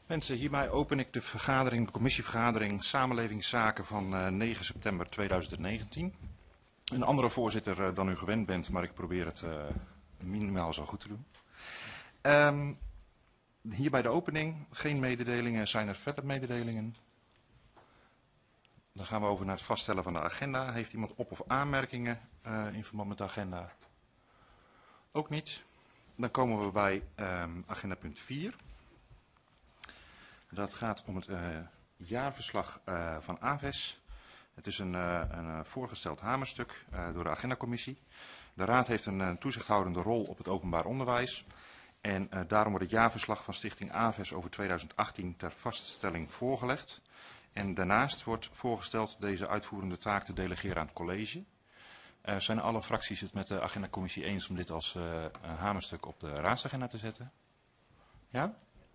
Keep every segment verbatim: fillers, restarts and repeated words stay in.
Mensen, hierbij open ik de vergadering, de commissievergadering Samenlevingszaken van uh, negen september tweeduizend negentien. Een andere voorzitter uh, dan u gewend bent, maar ik probeer het uh, minimaal zo goed te doen. Um, hierbij de opening, geen mededelingen. Zijn er verder mededelingen? Dan gaan we over naar het vaststellen van de agenda. Heeft iemand op- of aanmerkingen uh, in verband met de agenda? Ook niet. Dan komen we bij um, agenda punt vier. Dat gaat om het uh, jaarverslag uh, van A V E S. Het is een, uh, een uh, voorgesteld hamerstuk uh, door de agendacommissie. De Raad heeft een uh, toezichthoudende rol op het openbaar onderwijs. En uh, daarom wordt het jaarverslag van Stichting A V E S over tweeduizend achttien ter vaststelling voorgelegd. En daarnaast wordt voorgesteld deze uitvoerende taak te delegeren aan het college. Uh, zijn alle fracties het met de agendacommissie eens om dit als uh, een hamerstuk op de raadsagenda te zetten? Ja?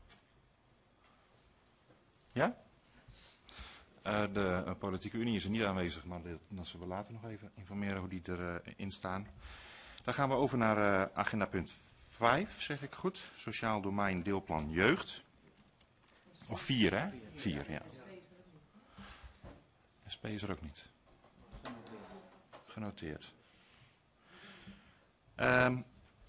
Ja? Uh, de uh, politieke unie is er niet aanwezig, maar dit, dan zullen we later nog even informeren hoe die erin uh, staan. Dan gaan we over naar uh, agenda punt vijf, zeg ik goed. Sociaal domein deelplan jeugd. Of vier, hè? vier, ja. S P is er ook niet. Genoteerd. Um,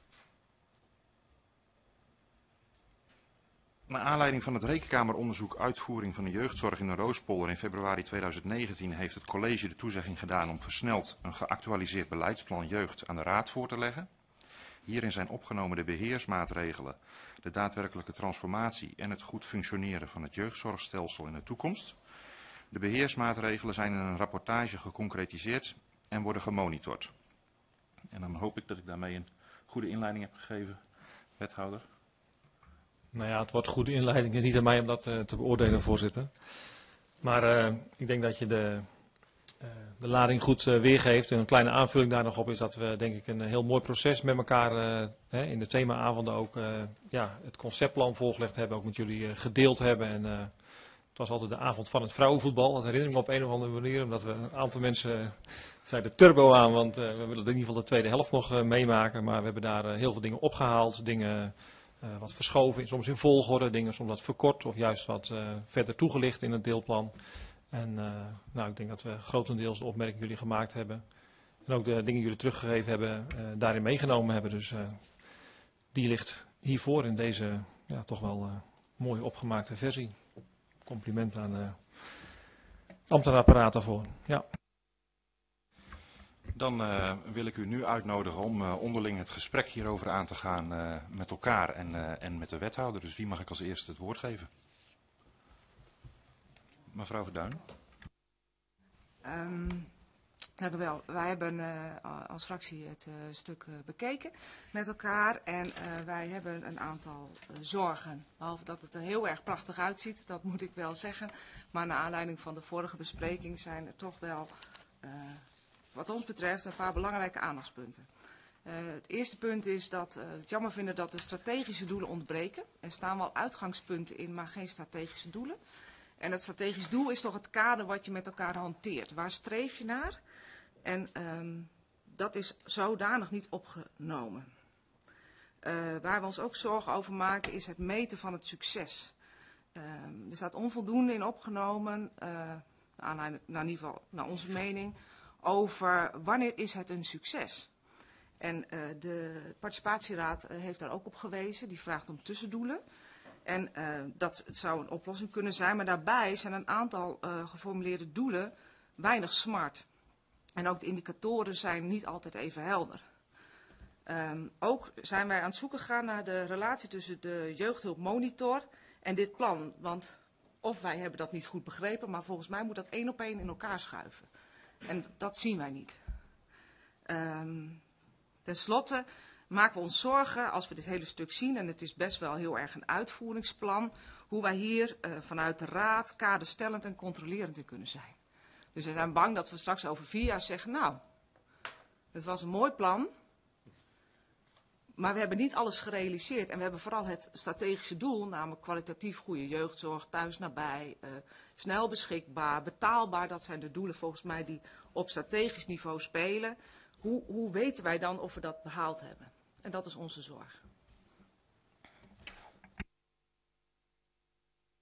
Naar aanleiding van het rekenkameronderzoek uitvoering van de jeugdzorg in de Roospolder in februari tweeduizend negentien heeft het college de toezegging gedaan om versneld een geactualiseerd beleidsplan jeugd aan de Raad voor te leggen. Hierin zijn opgenomen de beheersmaatregelen, de daadwerkelijke transformatie en het goed functioneren van het jeugdzorgstelsel in de toekomst. De beheersmaatregelen zijn in een rapportage geconcretiseerd en worden gemonitord. En dan hoop ik dat ik daarmee een goede inleiding heb gegeven, wethouder. Nou ja, het wordt een goede inleiding. Het is niet aan mij om dat uh, te beoordelen, voorzitter. Maar uh, ik denk dat je de, uh, de lading goed uh, weergeeft. En een kleine aanvulling daar nog op is dat we denk ik een heel mooi proces met elkaar uh, hè, in de themaavonden ook uh, ja, het conceptplan voorgelegd hebben. Ook met jullie uh, gedeeld hebben. En, uh, het was altijd de avond van het vrouwenvoetbal. Dat herinner ik me op een of andere manier. Omdat we een aantal mensen uh, zeiden turbo aan. Want uh, we willen in ieder geval de tweede helft nog uh, meemaken. Maar we hebben daar uh, heel veel dingen opgehaald. Dingen... Uh, wat verschoven, soms in volgorde, dingen soms wat verkort of juist wat uh, verder toegelicht in het deelplan. En uh, nou, ik denk dat we grotendeels de opmerkingen jullie gemaakt hebben. En ook de dingen die jullie teruggegeven hebben, uh, daarin meegenomen hebben. Dus uh, die ligt hiervoor in deze ja, toch wel uh, mooi opgemaakte versie. Compliment aan het uh, ambtenaarapparaat daarvoor. Ja. Dan uh, wil ik u nu uitnodigen om uh, onderling het gesprek hierover aan te gaan uh, met elkaar en, uh, en met de wethouder. Dus wie mag ik als eerste het woord geven? Mevrouw Verduin. Um, dank u wel. Wij hebben uh, als fractie het uh, stuk uh, bekeken met elkaar en uh, wij hebben een aantal uh, zorgen. Behalve dat het er heel erg prachtig uitziet, dat moet ik wel zeggen. Maar naar aanleiding van de vorige bespreking zijn er toch wel... Uh, Wat ons betreft een paar belangrijke aandachtspunten. Uh, het eerste punt is dat we uh, het jammer vinden dat de strategische doelen ontbreken. Er staan wel uitgangspunten in, maar geen strategische doelen. En het strategisch doel is toch het kader wat je met elkaar hanteert. Waar streef je naar? En um, dat is zodanig niet opgenomen. Uh, waar we ons ook zorgen over maken is het meten van het succes. Uh, er staat onvoldoende in opgenomen, uh, naar, naar, naar, in ieder geval, naar onze mening... over wanneer is het een succes. En uh, de participatieraad uh, heeft daar ook op gewezen. Die vraagt om tussendoelen. En uh, dat zou een oplossing kunnen zijn. Maar daarbij zijn een aantal uh, geformuleerde doelen weinig smart. En ook de indicatoren zijn niet altijd even helder. Um, ook zijn wij aan het zoeken gegaan naar de relatie tussen de jeugdhulpmonitor en dit plan. Want of wij hebben dat niet goed begrepen, maar volgens mij moet dat één op één in elkaar schuiven. En dat zien wij niet. Um, ten slotte maken we ons zorgen als we dit hele stuk zien, en het is best wel heel erg een uitvoeringsplan, hoe wij hier uh, vanuit de raad kaderstellend en controlerend in kunnen zijn. Dus we zijn bang dat we straks over vier jaar zeggen, nou, het was een mooi plan, maar we hebben niet alles gerealiseerd. En we hebben vooral het strategische doel, namelijk kwalitatief goede jeugdzorg, thuis nabij, uh, snel beschikbaar, betaalbaar. Dat zijn de doelen volgens mij die op strategisch niveau spelen. Hoe, hoe weten wij dan of we dat behaald hebben? En dat is onze zorg.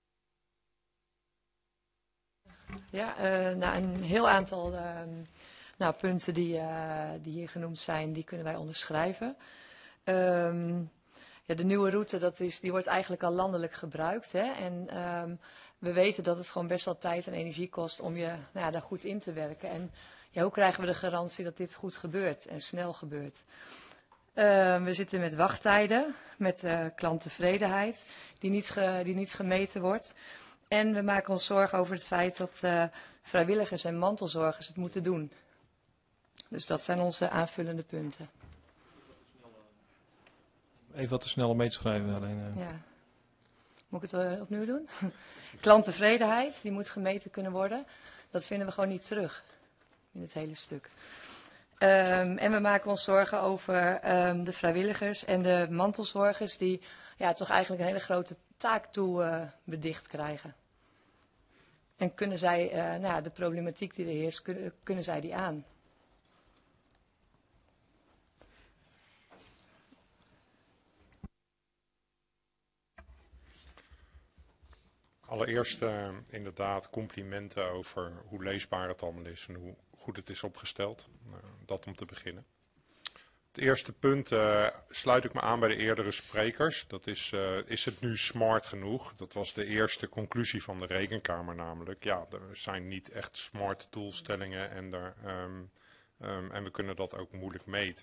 Ja, uh, nou, een heel aantal uh, nou, punten die, uh, die hier genoemd zijn, die kunnen wij onderschrijven. Um, ja, de nieuwe route, dat is, die wordt eigenlijk al landelijk gebruikt. Hè? En um, we weten dat het gewoon best wel tijd en energie kost om je nou ja, daar goed in te werken. En ja, hoe krijgen we de garantie dat dit goed gebeurt en snel gebeurt? Uh, we zitten met wachttijden, met uh, klanttevredenheid, die niet, ge, die niet gemeten wordt. En we maken ons zorgen over het feit dat uh, vrijwilligers en mantelzorgers het moeten doen. Dus dat zijn onze aanvullende punten. Even wat te snel om mee te schrijven. Alleen, uh... ja. Moet ik het uh, opnieuw doen? Klanttevredenheid, die moet gemeten kunnen worden. Dat vinden we gewoon niet terug in het hele stuk. Um, en we maken ons zorgen over um, de vrijwilligers en de mantelzorgers die ja, toch eigenlijk een hele grote taak toe uh, bedicht krijgen. En kunnen zij, uh, nou ja, de problematiek die er heerst, kunnen, kunnen zij die aan? Allereerst uh, inderdaad complimenten over hoe leesbaar het allemaal is en hoe goed het is opgesteld. Uh, dat om te beginnen. Het eerste punt uh, sluit ik me aan bij de eerdere sprekers. Dat is, uh, is het nu smart genoeg? Dat was de eerste conclusie van de Rekenkamer namelijk. Ja, er zijn niet echt smart doelstellingen en, er, um, um, en we kunnen dat ook moeilijk meten.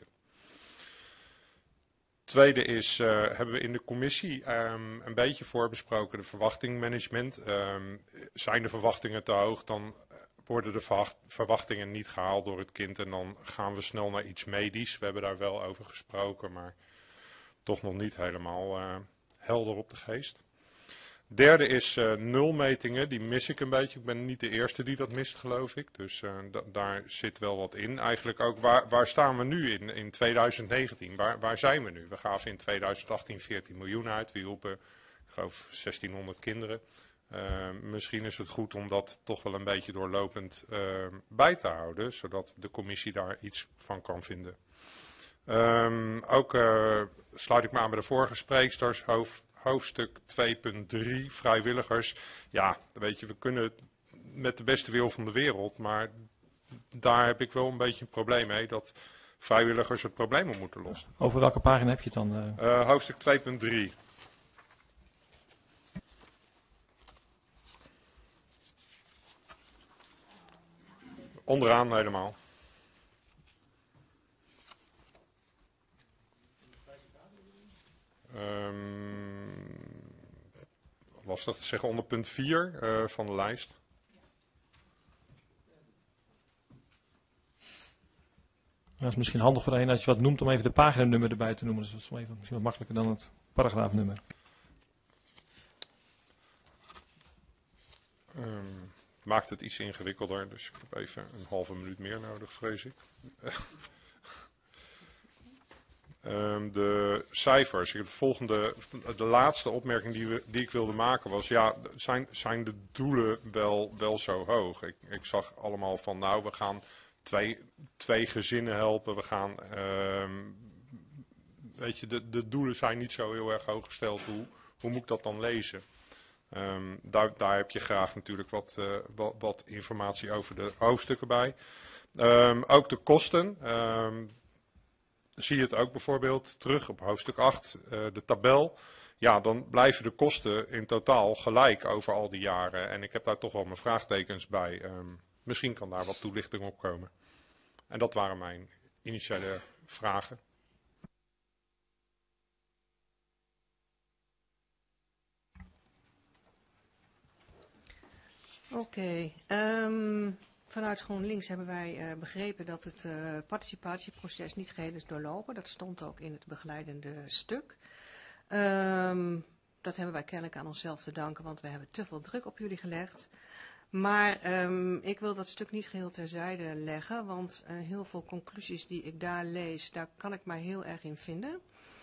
Tweede is, uh, hebben we in de commissie um, een beetje voorbesproken de verwachtingmanagement. Um, zijn de verwachtingen te hoog, dan worden de verwachtingen niet gehaald door het kind en dan gaan we snel naar iets medisch. We hebben daar wel over gesproken, maar toch nog niet helemaal uh, helder op de geest. Derde is uh, nulmetingen, die mis ik een beetje. Ik ben niet de eerste die dat mist, geloof ik. Dus uh, daar zit wel wat in. Eigenlijk ook, waar, waar staan we nu in, in twintig negentien? Waar, waar zijn we nu? We gaven in twintig achttien veertien miljoen uit. We hielpen, ik geloof, zestienhonderd kinderen. Uh, misschien is het goed om dat toch wel een beetje doorlopend uh, bij te houden, zodat de commissie daar iets van kan vinden. Um, ook uh, sluit ik me aan bij de vorige spreeksters, hoofd, hoofdstuk twee punt drie, vrijwilligers. Ja, weet je, we kunnen met de beste wil van de wereld, maar daar heb ik wel een beetje een probleem mee, dat vrijwilligers het probleem op moeten lossen. Over welke pagina heb je het dan? Uh... Uh, hoofdstuk twee punt drie. Onderaan helemaal. Um, lastig te zeggen, onder punt vier uh, van de lijst. Dat is misschien handig voor een als je wat noemt om even de paginanummer erbij te noemen. Dus dat is even, misschien wat makkelijker dan het paragraafnummer. Um, maakt het iets ingewikkelder, dus ik heb even een halve minuut meer nodig, vrees ik. um, de cijfers. De volgende, de laatste opmerking die, we, die ik wilde maken was, ja, zijn, zijn de doelen wel, wel zo hoog? Ik, ik zag allemaal van, nou, we gaan twee, twee gezinnen helpen, we gaan, um, weet je, de, de doelen zijn niet zo heel erg hoog gesteld. Hoe, hoe moet ik dat dan lezen? Um, daar, daar heb je graag natuurlijk wat, uh, wat, wat informatie over de hoofdstukken bij. Um, ook de kosten. Um, zie je het ook bijvoorbeeld terug op hoofdstuk acht, uh, de tabel. Ja, dan blijven de kosten in totaal gelijk over al die jaren. En ik heb daar toch wel mijn vraagtekens bij. Um, misschien kan daar wat toelichting op komen. En dat waren mijn initiële vragen. Oké, okay. um, vanuit GroenLinks hebben wij uh, begrepen dat het uh, participatieproces niet geheel is doorlopen. Dat stond ook in het begeleidende stuk. Um, dat hebben wij kennelijk aan onszelf te danken, want we hebben te veel druk op jullie gelegd. Maar um, ik wil dat stuk niet geheel terzijde leggen, want uh, heel veel conclusies die ik daar lees, daar kan ik mij heel erg in vinden.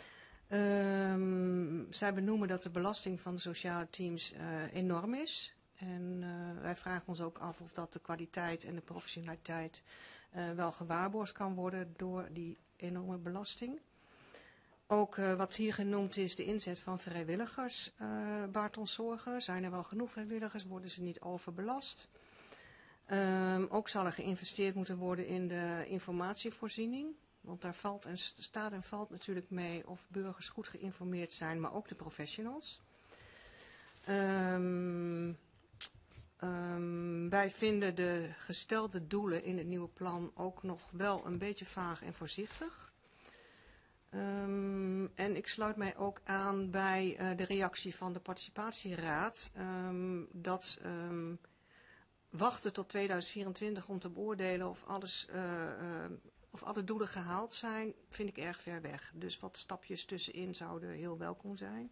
Um, zij benoemen dat de belasting van de sociale teams uh, enorm is. En uh, wij vragen ons ook af of dat de kwaliteit en de professionaliteit uh, wel gewaarborgd kan worden door die enorme belasting. Ook uh, wat hier genoemd is, de inzet van vrijwilligers uh, baart ons zorgen. Zijn er wel genoeg vrijwilligers? Worden ze niet overbelast? Um, ook zal er geïnvesteerd moeten worden in de informatievoorziening. Want daar valt en staat en valt natuurlijk mee of burgers goed geïnformeerd zijn, maar ook de professionals. Um, um, wij vinden de gestelde doelen in het nieuwe plan ook nog wel een beetje vaag en voorzichtig. Um, en ik sluit mij ook aan bij uh, de reactie van de participatieraad. Um, dat um, wachten tot tweeduizend vierentwintig om te beoordelen of, alles, uh, uh, of alle doelen gehaald zijn, vind ik erg ver weg. Dus wat stapjes tussenin zouden heel welkom zijn.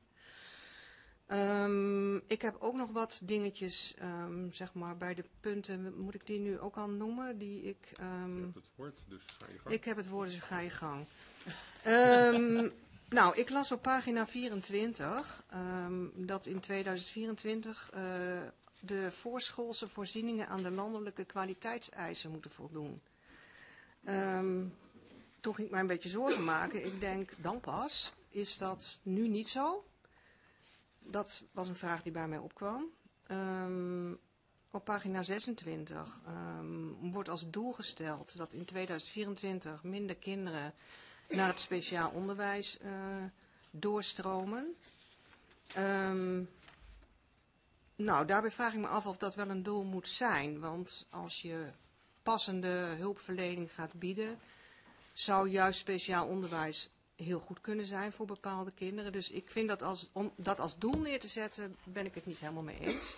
Um, ik heb ook nog wat dingetjes, um, zeg maar, bij de punten, moet ik die nu ook al noemen? Die ik, um, Je hebt het woord, dus ga je gang. Ik heb het woord, dus ga je gang. Um, nou, ik las op pagina vierentwintig um, dat in tweeduizend vierentwintig uh, de voorschoolse voorzieningen aan de landelijke kwaliteitseisen moeten voldoen. Um, toen ging ik mij een beetje zorgen maken. Ik denk, dan pas, is dat nu niet zo? Dat was een vraag die bij mij opkwam. Um, op pagina zesentwintig um, wordt als doel gesteld dat in tweeduizend vierentwintig minder kinderen naar het speciaal onderwijs uh, doorstromen. Um, nou, daarbij vraag ik me af of dat wel een doel moet zijn. Want als je passende hulpverlening gaat bieden, zou juist speciaal onderwijs heel goed kunnen zijn voor bepaalde kinderen. Dus ik vind dat als, om dat als doel neer te zetten, ben ik het niet helemaal mee eens.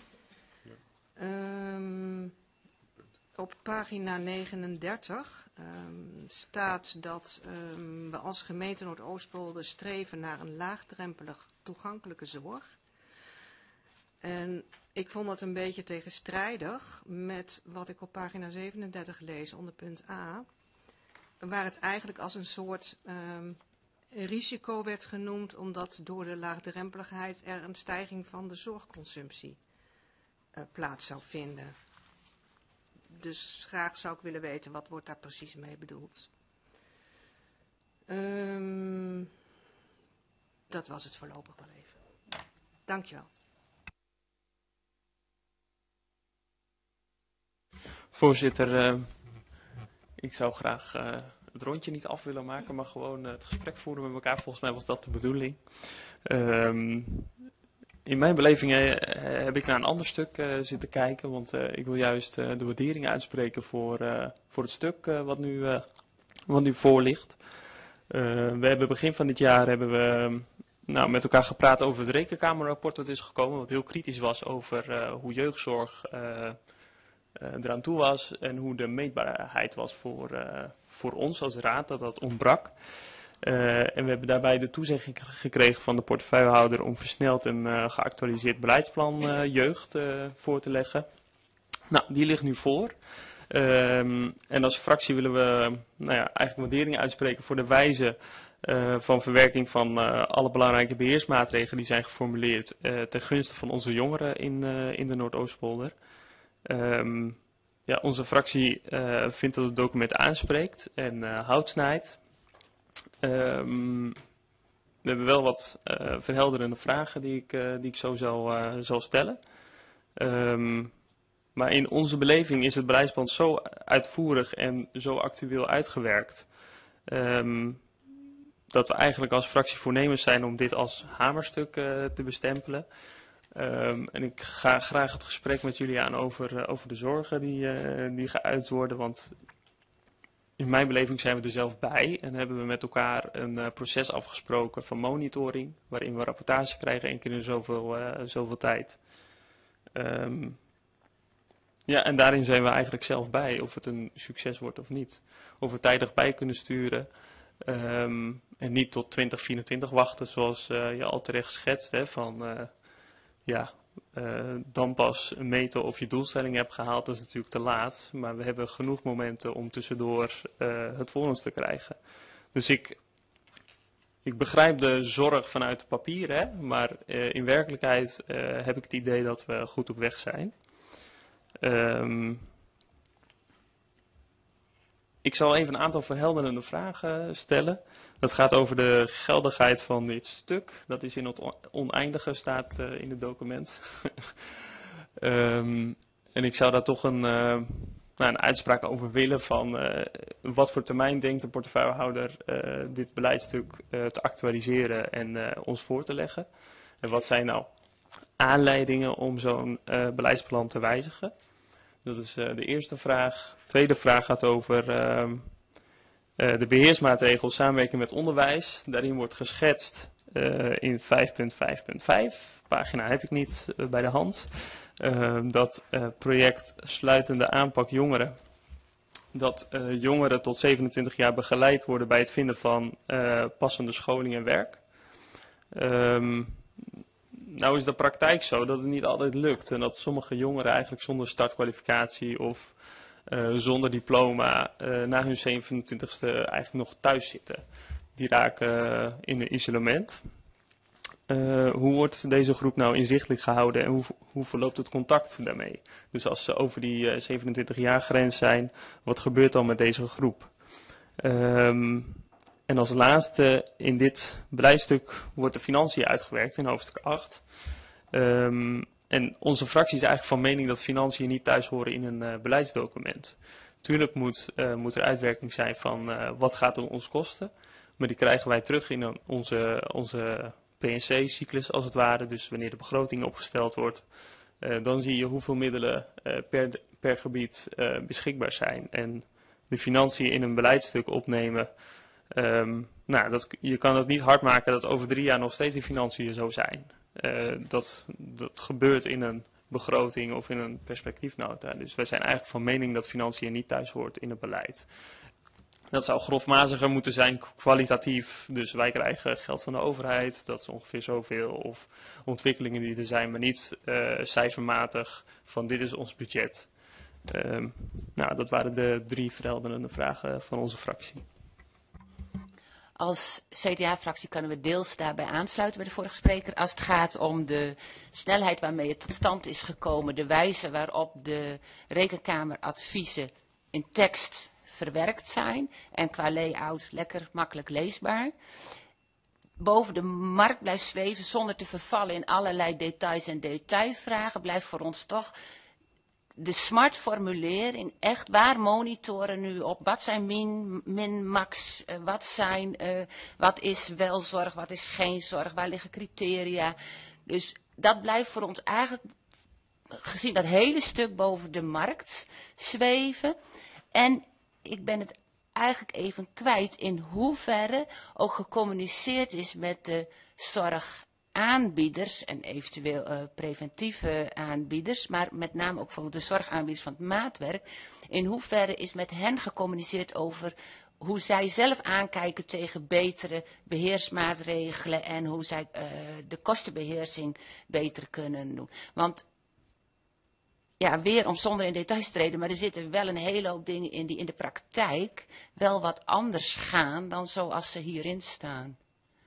Um, op pagina negenendertig um, staat dat um, we als gemeente Noordoostpolder streven naar een laagdrempelig toegankelijke zorg. En ik vond dat een beetje tegenstrijdig met wat ik op pagina zevenendertig lees onder punt A, waar het eigenlijk als een soort um, risico werd genoemd, omdat door de laagdrempeligheid er een stijging van de zorgconsumptie uh, plaats zou vinden. Dus graag zou ik willen weten, wat wordt daar precies mee bedoeld? Um, dat was het voorlopig wel even. Dankjewel. Voorzitter, uh, ik zou graag uh, het rondje niet af willen maken, maar gewoon uh, het gesprek voeren met elkaar. Volgens mij was dat de bedoeling. Um, in mijn beleving uh, heb ik naar een ander stuk uh, zitten kijken, want uh, ik wil juist uh, de waardering uitspreken voor, uh, voor het stuk uh, wat, nu, uh, wat nu voor ligt. Uh, we hebben begin van dit jaar hebben we uh, nou, met elkaar gepraat over het rekenkamerrapport dat is gekomen, wat heel kritisch was over uh, hoe jeugdzorg Uh, Uh, eraan toe was en hoe de meetbaarheid was voor, uh, voor ons als raad, dat dat ontbrak. Uh, en we hebben daarbij de toezegging gekregen van de portefeuillehouder om versneld een uh, geactualiseerd beleidsplan uh, jeugd uh, voor te leggen. Nou, die ligt nu voor. Um, en als fractie willen we nou ja, eigenlijk waardering uitspreken voor de wijze uh, van verwerking van uh, alle belangrijke beheersmaatregelen die zijn geformuleerd uh, ten gunste van onze jongeren in, uh, in de Noordoostpolder. Um, ja, onze fractie uh, vindt dat het document aanspreekt en uh, hout snijdt. Um, we hebben wel wat uh, verhelderende vragen die ik, uh, die ik zo zal, uh, zal stellen. Um, maar in onze beleving is het beleidsplan zo uitvoerig en zo actueel uitgewerkt, Um, dat we eigenlijk als fractie voornemens zijn om dit als hamerstuk uh, te bestempelen. Um, en ik ga graag het gesprek met jullie aan over, uh, over de zorgen die, uh, die geuit worden. Want in mijn beleving zijn we er zelf bij. En hebben we met elkaar een uh, proces afgesproken van monitoring. Waarin we rapportage krijgen één keer in zoveel, uh, zoveel tijd. Um, ja, en daarin zijn we eigenlijk zelf bij. Of het een succes wordt of niet. Of we tijdig bij kunnen sturen. Um, en niet tot twintig vierentwintig wachten zoals uh, je al terecht schetst. Hè, van... Uh, Ja, uh, dan pas meten of je doelstelling hebt gehaald, dat is natuurlijk te laat. Maar we hebben genoeg momenten om tussendoor uh, het voor ons te krijgen. Dus ik, ik begrijp de zorg vanuit het papier, hè, maar uh, in werkelijkheid uh, heb ik het idee dat we goed op weg zijn. Um, ik zal even een aantal verhelderende vragen stellen. Dat gaat over de geldigheid van dit stuk. Dat is in het oneindige, staat uh, in het document. um, En ik zou daar toch een, uh, nou, een uitspraak over willen van uh, wat voor termijn denkt de portefeuillehouder uh, dit beleidstuk uh, te actualiseren en uh, ons voor te leggen. En wat zijn nou aanleidingen om zo'n uh, beleidsplan te wijzigen? Dat is uh, de eerste vraag. De tweede vraag gaat over uh, uh, de beheersmaatregels samenwerking met onderwijs. Daarin wordt geschetst uh, in vijf punt vijf punt vijf, pagina heb ik niet uh, bij de hand, uh, dat uh, project sluitende aanpak jongeren, dat uh, jongeren tot zevenentwintig jaar begeleid worden bij het vinden van uh, passende scholing en werk. Um, Nou is de praktijk zo dat het niet altijd lukt en dat sommige jongeren eigenlijk zonder startkwalificatie of uh, zonder diploma uh, na hun zevenentwintigste eigenlijk nog thuis zitten. Die raken uh, in een isolement. Uh, hoe wordt deze groep nou inzichtelijk gehouden en hoe, hoe verloopt het contact daarmee? Dus als ze over die uh, zevenentwintig jaar grens zijn, wat gebeurt dan met deze groep? Um, En als laatste in dit beleidstuk wordt de financiën uitgewerkt in hoofdstuk acht. Um, en onze fractie is eigenlijk van mening dat financiën niet thuis horen in een uh, beleidsdocument. Tuurlijk moet, uh, moet er uitwerking zijn van uh, wat gaat het ons kosten. Maar die krijgen wij terug in een, onze, onze P en C-cyclus als het ware. Dus wanneer de begroting opgesteld wordt, uh, dan zie je hoeveel middelen uh, per, per gebied uh, beschikbaar zijn. En de financiën in een beleidstuk opnemen. Um, nou, dat, je kan het niet hard maken dat over drie jaar nog steeds die financiën zo zijn. Uh, dat, dat gebeurt in een begroting of in een perspectiefnota. Dus wij zijn eigenlijk van mening dat financiën niet thuis hoort in het beleid. Dat zou grofmaziger moeten zijn kwalitatief. Dus wij krijgen geld van de overheid, dat is ongeveer zoveel. Of ontwikkelingen die er zijn, maar niet uh, cijfermatig van dit is ons budget. Um, nou, dat waren de drie verhelderende vragen van onze fractie. Als C D A-fractie kunnen we deels daarbij aansluiten bij de vorige spreker. Als het gaat om de snelheid waarmee het tot stand is gekomen, de wijze waarop de rekenkameradviezen in tekst verwerkt zijn en qua layout lekker makkelijk leesbaar. Boven de markt blijft zweven zonder te vervallen in allerlei details en detailvragen, blijft voor ons toch de smart formulering, echt waar monitoren nu op? Wat zijn min, min, max, uh, wat zijn, uh, wat is wel zorg, wat is geen zorg, waar liggen criteria? Dus dat blijft voor ons eigenlijk, gezien dat hele stuk boven de markt zweven. En ik ben het eigenlijk even kwijt in hoeverre ook gecommuniceerd is met de zorg. Aanbieders en eventueel uh, preventieve aanbieders, maar met name ook bijvoorbeeld de zorgaanbieders van het maatwerk. In hoeverre is met hen gecommuniceerd over hoe zij zelf aankijken tegen betere beheersmaatregelen en hoe zij uh, de kostenbeheersing beter kunnen doen. Want ja, weer om zonder in details te treden, maar er zitten wel een hele hoop dingen in die in de praktijk wel wat anders gaan dan zoals ze hierin staan.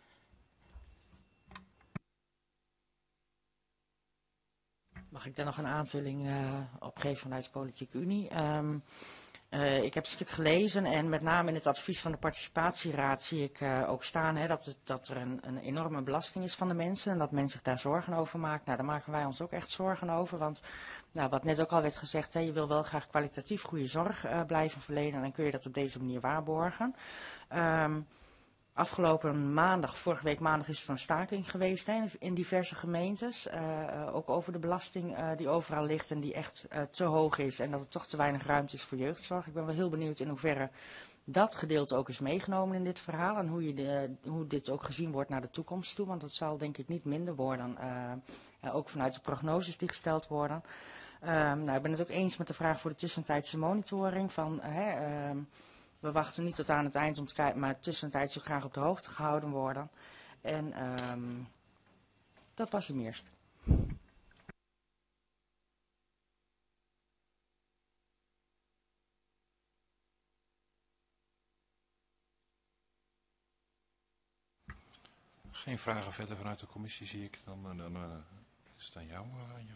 Mag ik daar nog een aanvulling uh, op geven vanuit de Politieke Unie? Um, uh, ik heb een stuk gelezen en met name in het advies van de Participatieraad zie ik uh, ook staan hè, dat, het, dat er een, een enorme belasting is van de mensen en dat men zich daar zorgen over maakt. Nou, daar maken wij ons ook echt zorgen over, want nou, wat net ook al werd gezegd, hè, je wil wel graag kwalitatief goede zorg uh, blijven verlenen en dan kun je dat op deze manier waarborgen. Um, Afgelopen maandag, vorige week maandag, is er een staking geweest hè, in diverse gemeentes. Uh, uh, ook over de belasting uh, die overal ligt en die echt uh, te hoog is. En dat er toch te weinig ruimte is voor jeugdzorg. Ik ben wel heel benieuwd in hoeverre dat gedeelte ook is meegenomen in dit verhaal. En hoe, je de, hoe dit ook gezien wordt naar de toekomst toe. Want dat zal denk ik niet minder worden. Uh, uh, ook vanuit de prognoses die gesteld worden. Uh, nou, ik ben het ook eens met de vraag voor de tussentijdse monitoring van... Uh, uh, We wachten niet tot aan het eind om te kijken, maar tussentijds zo graag op de hoogte gehouden worden. En um, dat was hem eerst. Geen vragen verder vanuit de commissie zie ik. Dan, dan, dan uh, is het aan jou, uh, Anja.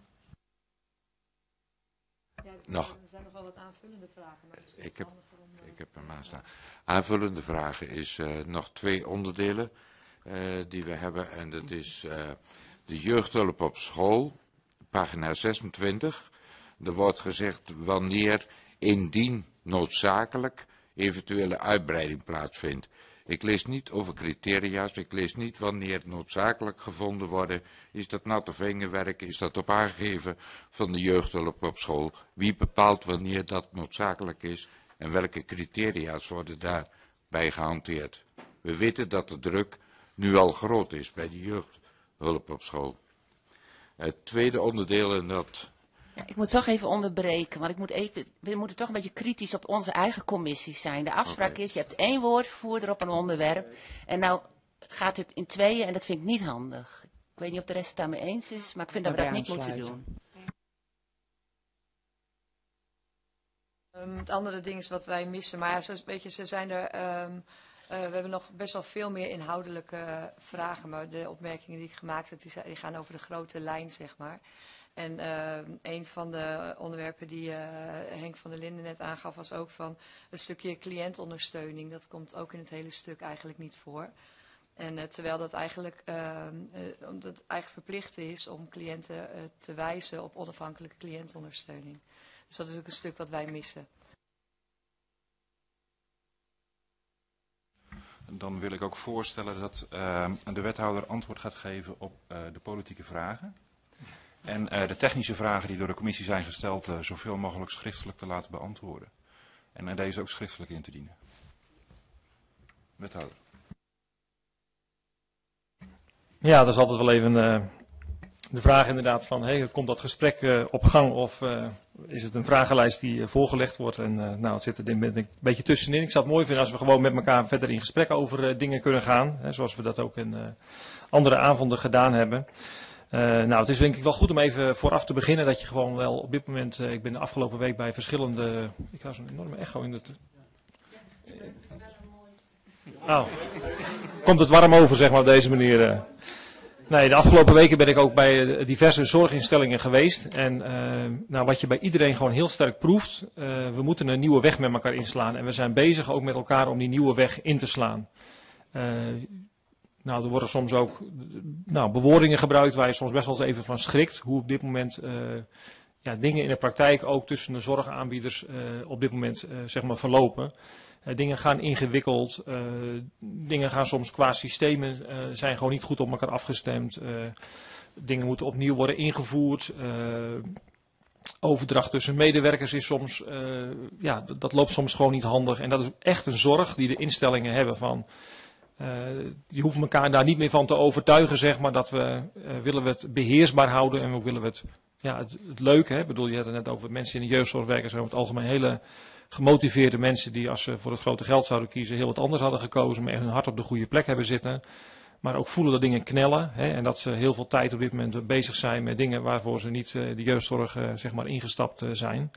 Ja, nog. Er zijn nog wel wat aanvullende vragen. Maar het is ik, heb, om, uh, ik heb hem aanstaan. Aanvullende vragen is uh, nog twee onderdelen uh, die we hebben. En dat is uh, de jeugdhulp op school, pagina zesentwintig. Er wordt gezegd wanneer, indien noodzakelijk, eventuele uitbreiding plaatsvindt. Ik lees niet over criteria's, ik lees niet wanneer het noodzakelijk gevonden worden. Is dat natte vingerwerk, is dat op aangegeven van de jeugdhulp op school? Wie bepaalt wanneer dat noodzakelijk is en welke criteria's worden daarbij gehanteerd? We weten dat de druk nu al groot is bij de jeugdhulp op school. Het tweede onderdeel en dat... Ja, ik moet toch even onderbreken, want ik moet even, we moeten toch een beetje kritisch op onze eigen commissies zijn. De afspraak Okay. is, je hebt één woordvoerder op een onderwerp en nou gaat het in tweeën en dat vind ik niet handig. Ik weet niet of de rest het daarmee eens is, maar ik vind dat we dat niet moeten doen. Um, het andere ding is wat wij missen, maar ja, zoals, weet je, ze zijn er, um, uh, we hebben nog best wel veel meer inhoudelijke vragen, maar de opmerkingen die ik gemaakt heb, die, die gaan over de grote lijn, zeg maar. En uh, een van de onderwerpen die uh, Henk van der Linden net aangaf was ook van het stukje cliëntondersteuning. Dat komt ook in het hele stuk eigenlijk niet voor. En uh, terwijl dat eigenlijk, uh, uh, omdat het eigenlijk verplicht is om cliënten uh, te wijzen op onafhankelijke cliëntondersteuning. Dus dat is ook een stuk wat wij missen. Dan wil ik ook voorstellen dat uh, de wethouder antwoord gaat geven op uh, de politieke vragen. En uh, de technische vragen die door de commissie zijn gesteld, uh, zoveel mogelijk schriftelijk te laten beantwoorden. En uh, deze ook schriftelijk in te dienen. Wethouder. Ja, dat is altijd wel even uh, de vraag inderdaad van, hey, komt dat gesprek uh, op gang of uh, is het een vragenlijst die uh, voorgelegd wordt? En uh, nou, het zit er een beetje tussenin. Ik zou het mooi vinden als we gewoon met elkaar verder in gesprek over uh, dingen kunnen gaan. Hè, zoals we dat ook in uh, andere avonden gedaan hebben. Uh, nou, het is denk ik wel goed om even vooraf te beginnen dat je gewoon wel op dit moment, uh, ik ben de afgelopen week bij verschillende, ik ga zo'n enorme echo in het... Oh, komt het warm over zeg maar op deze manier. Uh. Nee, de afgelopen weken ben ik ook bij diverse zorginstellingen geweest. En uh, nou, wat je bij iedereen gewoon heel sterk proeft, uh, we moeten een nieuwe weg met elkaar inslaan. En we zijn bezig ook met elkaar om die nieuwe weg in te slaan. Uh, nou, er worden soms ook nou, bewoordingen gebruikt waar je soms best wel eens even van schrikt. Hoe op dit moment uh, ja, dingen in de praktijk ook tussen de zorgaanbieders uh, op dit moment uh, zeg maar verlopen. Uh, dingen gaan ingewikkeld, uh, dingen gaan soms qua systemen, uh, zijn gewoon niet goed op elkaar afgestemd. Uh, dingen moeten opnieuw worden ingevoerd. Uh, overdracht tussen medewerkers is soms, uh, ja, dat, dat loopt soms gewoon niet handig. En dat is echt een zorg die de instellingen hebben van, uh, die hoeven elkaar daar niet meer van te overtuigen, zeg maar, dat we, uh, willen we het beheersbaar houden en we willen we het, ja, het, het leuke, hè. Ik bedoel, je had het net over mensen in de jeugdzorg werken, zijn over het algemeen hele gemotiveerde mensen die als ze voor het grote geld zouden kiezen heel wat anders hadden gekozen, maar hun hart op de goede plek hebben zitten. Maar ook voelen dat dingen knellen, hè, en dat ze heel veel tijd op dit moment bezig zijn met dingen waarvoor ze niet uh, de jeugdzorg uh, zeg maar ingestapt uh, zijn.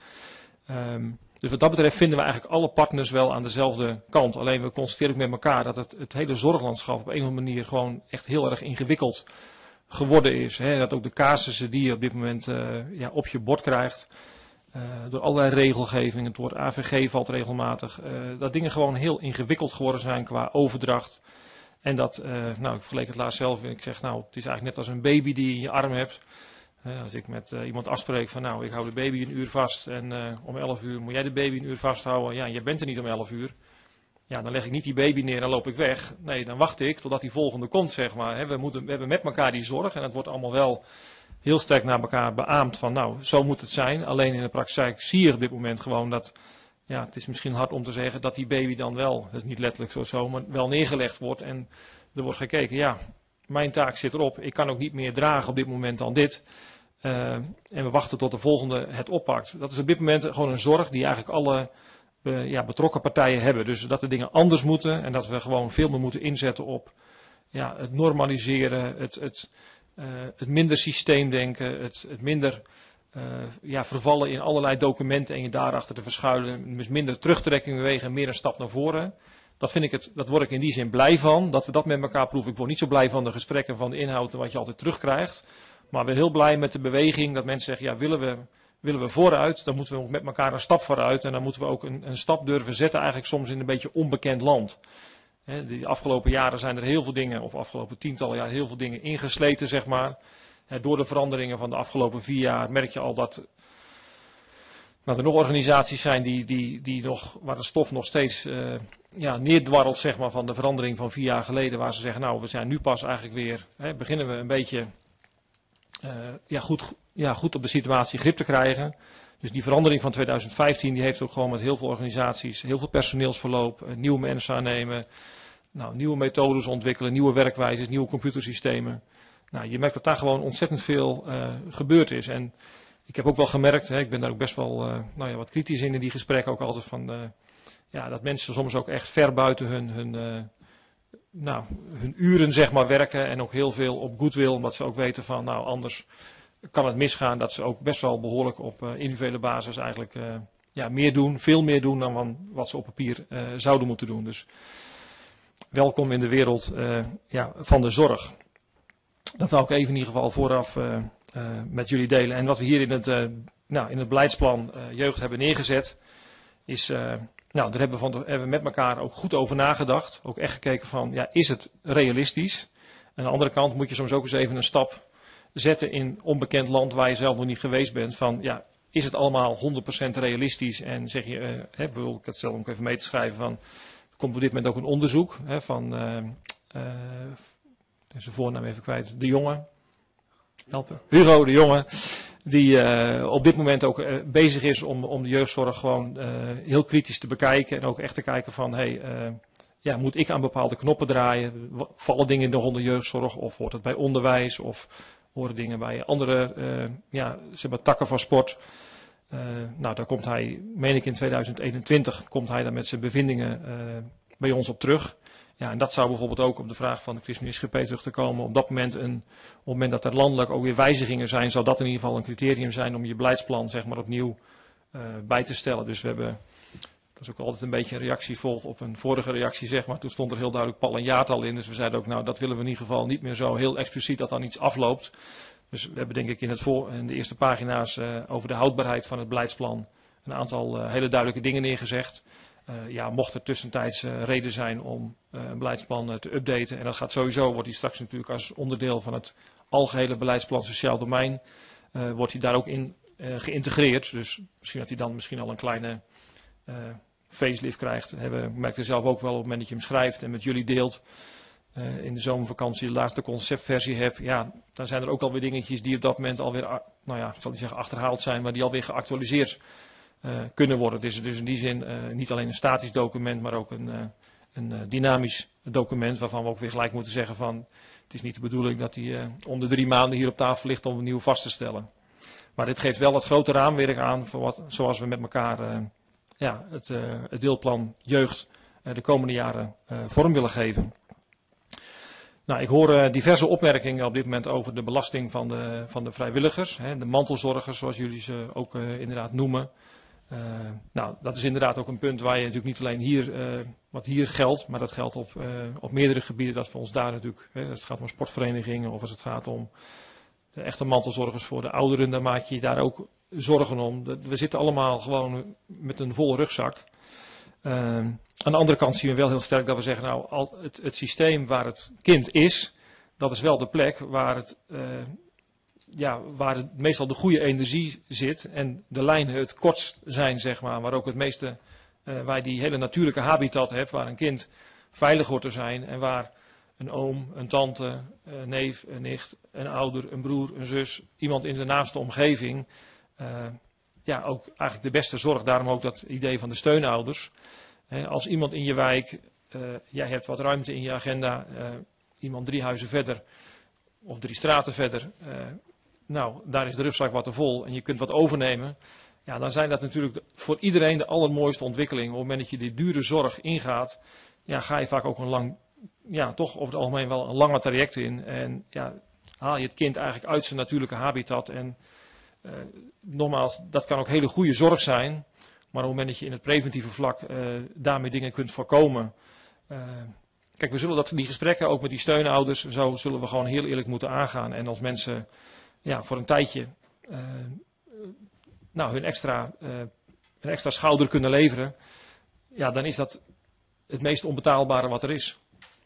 Um, dus wat dat betreft vinden we eigenlijk alle partners wel aan dezelfde kant. Alleen we constateren ook met elkaar dat het, het hele zorglandschap op een of andere manier gewoon echt heel erg ingewikkeld geworden is. Hè. Dat ook de casussen die je op dit moment uh, ja, op je bord krijgt, Uh, door allerlei regelgeving, het woord A V G valt regelmatig, uh, dat dingen gewoon heel ingewikkeld geworden zijn qua overdracht. En dat, uh, nou ik vergeleek het laatst zelf, ik zeg nou het is eigenlijk net als een baby die je in je arm hebt. Uh, als ik met uh, iemand afspreek van nou ik hou de baby een uur vast en uh, om elf uur moet jij de baby een uur vasthouden. Ja, jij bent er niet om elf uur. Ja, dan leg ik niet die baby neer en dan loop ik weg. Nee, dan wacht ik totdat die volgende komt zeg maar. He, we, moeten, we hebben met elkaar die zorg en het wordt allemaal wel heel sterk naar elkaar beaamd van nou, zo moet het zijn. Alleen in de praktijk zie je op dit moment gewoon dat, ja, het is misschien hard om te zeggen dat die baby dan wel, dat is niet letterlijk zo, zo maar wel neergelegd wordt. En er wordt gekeken, ja, mijn taak zit erop. Ik kan ook niet meer dragen op dit moment dan dit. Uh, en we wachten tot de volgende het oppakt. Dat is op dit moment gewoon een zorg die eigenlijk alle uh, ja, betrokken partijen hebben. Dus dat de dingen anders moeten en dat we gewoon veel meer moeten inzetten op ja, het normaliseren, het... het Uh, het minder systeemdenken, het, het minder uh, ja, vervallen in allerlei documenten en je daarachter te verschuilen. Dus minder terugtrekking bewegen en meer een stap naar voren. Dat, vind ik het, dat word ik in die zin blij van, dat we dat met elkaar proeven. Ik word niet zo blij van de gesprekken, van de inhoud en wat je altijd terugkrijgt. Maar ik ben heel blij met de beweging dat mensen zeggen, ja, willen we, willen we vooruit, dan moeten we ook met elkaar een stap vooruit. En dan moeten we ook een, een stap durven zetten, eigenlijk soms in een beetje onbekend land. He, de afgelopen jaren zijn er heel veel dingen, of afgelopen tientallen jaar heel veel dingen ingesleten, zeg maar. He, door de veranderingen van de afgelopen vier jaar merk je al dat dat er nog organisaties zijn die, die, die nog, waar de stof nog steeds uh, ja, neerdwarrelt, zeg maar, van de verandering van vier jaar geleden. Waar ze zeggen, nou, we zijn nu pas eigenlijk weer, hè, beginnen we een beetje uh, ja, goed, ja, goed op de situatie grip te krijgen. Dus die verandering van tweeduizend vijftien, die heeft ook gewoon met heel veel organisaties, heel veel personeelsverloop, uh, nieuwe mensen aannemen, nou, nieuwe methodes ontwikkelen, nieuwe werkwijzes, nieuwe computersystemen. Nou, je merkt dat daar gewoon ontzettend veel uh, gebeurd is. En ik heb ook wel gemerkt, hè, ik ben daar ook best wel uh, nou ja, wat kritisch in in die gesprekken ook altijd van, uh, ja, dat mensen soms ook echt ver buiten hun, hun, uh, nou, hun uren zeg maar werken en ook heel veel op goodwill, omdat ze ook weten van, nou, anders kan het misgaan, dat ze ook best wel behoorlijk op uh, individuele basis eigenlijk uh, ja, meer doen, veel meer doen dan van wat ze op papier uh, zouden moeten doen. Dus welkom in de wereld uh, ja, van de zorg. Dat wil ik even in ieder geval vooraf uh, uh, met jullie delen. En wat we hier in het, uh, nou, in het beleidsplan uh, jeugd hebben neergezet, is, uh, nou, daar hebben we, van de, hebben we met elkaar ook goed over nagedacht. Ook echt gekeken van, ja, is het realistisch? Aan de andere kant moet je soms ook eens even een stap zetten in onbekend land waar je zelf nog niet geweest bent. Van, ja, is het allemaal honderd procent realistisch? En zeg je, uh, hè, wil ik het zelf ook even mee te schrijven van, er komt op dit moment ook een onderzoek hè, van, uh, uh, zijn voornaam even kwijt, de jongen, helpen, Hugo de Jonge, die uh, op dit moment ook uh, bezig is om, om de jeugdzorg gewoon uh, heel kritisch te bekijken en ook echt te kijken van, hey, uh, ja, moet ik aan bepaalde knoppen draaien? Vallen dingen in de onder jeugdzorg of wordt het bij onderwijs of horen dingen bij andere uh, ja, zeg maar, takken van sport? Uh, nou, daar komt hij, meen ik in tweeduizend eenentwintig, komt hij daar met zijn bevindingen uh, bij ons op terug. Ja, en dat zou bijvoorbeeld ook op de vraag van de ChristenUnie S G P terug te komen. Op dat moment, een, op het moment dat er landelijk ook weer wijzigingen zijn, zou dat in ieder geval een criterium zijn om je beleidsplan zeg maar, opnieuw uh, bij te stellen. Dus we hebben, dat is ook altijd een beetje een reactie volgt op een vorige reactie, zeg maar. Toen stond er heel duidelijk pal een jaartal in. Dus we zeiden ook, nou dat willen we in ieder geval niet meer zo heel expliciet dat dan iets afloopt. Dus we hebben denk ik in, het voor, in de eerste pagina's uh, over de houdbaarheid van het beleidsplan een aantal uh, hele duidelijke dingen neergezegd. Uh, ja, mocht er tussentijds uh, reden zijn om uh, een beleidsplan uh, te updaten. En dat gaat sowieso, wordt die straks natuurlijk als onderdeel van het algehele beleidsplan sociaal domein, uh, wordt hij daar ook in uh, geïntegreerd. Dus misschien dat hij dan misschien al een kleine uh, facelift krijgt. We merken zelf ook wel op het moment dat je hem schrijft en met jullie deelt. Uh, in de zomervakantie de laatste conceptversie heb. Ja, dan zijn er ook alweer dingetjes die op dat moment alweer, nou ja, ik zal niet zeggen achterhaald zijn, maar die alweer geactualiseerd Uh, kunnen worden. Het is dus in die zin uh, niet alleen een statisch document, maar ook een, uh, een uh, dynamisch document waarvan we ook weer gelijk moeten zeggen van het is niet de bedoeling dat die uh, om de drie maanden hier op tafel ligt om opnieuw vast te stellen. Maar dit geeft wel het grote raamwerk aan voor wat, zoals we met elkaar uh, ja, het, uh, het deelplan jeugd uh, de komende jaren uh, vorm willen geven. Nou, ik hoor uh, diverse opmerkingen op dit moment over de belasting van de, van de vrijwilligers, hè, de mantelzorgers zoals jullie ze ook uh, inderdaad noemen. Uh, nou, dat is inderdaad ook een punt waar je natuurlijk niet alleen hier, uh, wat hier geldt, maar dat geldt op, uh, op meerdere gebieden. Dat voor ons daar natuurlijk, hè, als het gaat om sportverenigingen of als het gaat om de echte mantelzorgers voor de ouderen, dan maak je je daar ook zorgen om. We zitten allemaal gewoon met een volle rugzak. Uh, aan de andere kant zien we wel heel sterk dat we zeggen, nou, al het, het systeem waar het kind is, dat is wel de plek waar het... Uh, Ja, waar het meestal de goede energie zit en de lijnen het kortst zijn, zeg maar, waar ook het meeste, uh, waar je die hele natuurlijke habitat hebt, waar een kind veilig hoort te zijn en waar een oom, een tante, een neef, een nicht, een ouder, een broer, een zus, iemand in de naaste omgeving, uh, ja, ook eigenlijk de beste zorg, daarom ook dat idee van de steunouders. Uh, als iemand in je wijk, uh, jij hebt wat ruimte in je agenda, uh, iemand drie huizen verder of drie straten verder, uh, nou, daar is de rugzak wat te vol en je kunt wat overnemen. Ja, dan zijn dat natuurlijk de, voor iedereen de allermooiste ontwikkelingen. Op het moment dat je die dure zorg ingaat, ja, ga je vaak ook een lang, ja, toch over het algemeen wel een langer traject in. En ja, haal je het kind eigenlijk uit zijn natuurlijke habitat. En uh, nogmaals, dat kan ook hele goede zorg zijn. Maar op het moment dat je in het preventieve vlak uh, daarmee dingen kunt voorkomen. Uh, kijk, we zullen dat, die gesprekken ook met die steunouders, zo zullen we gewoon heel eerlijk moeten aangaan. En als mensen... Ja, voor een tijdje uh, nou, hun, extra, uh, hun extra schouder kunnen leveren, ja, dan is dat het meest onbetaalbare wat er is.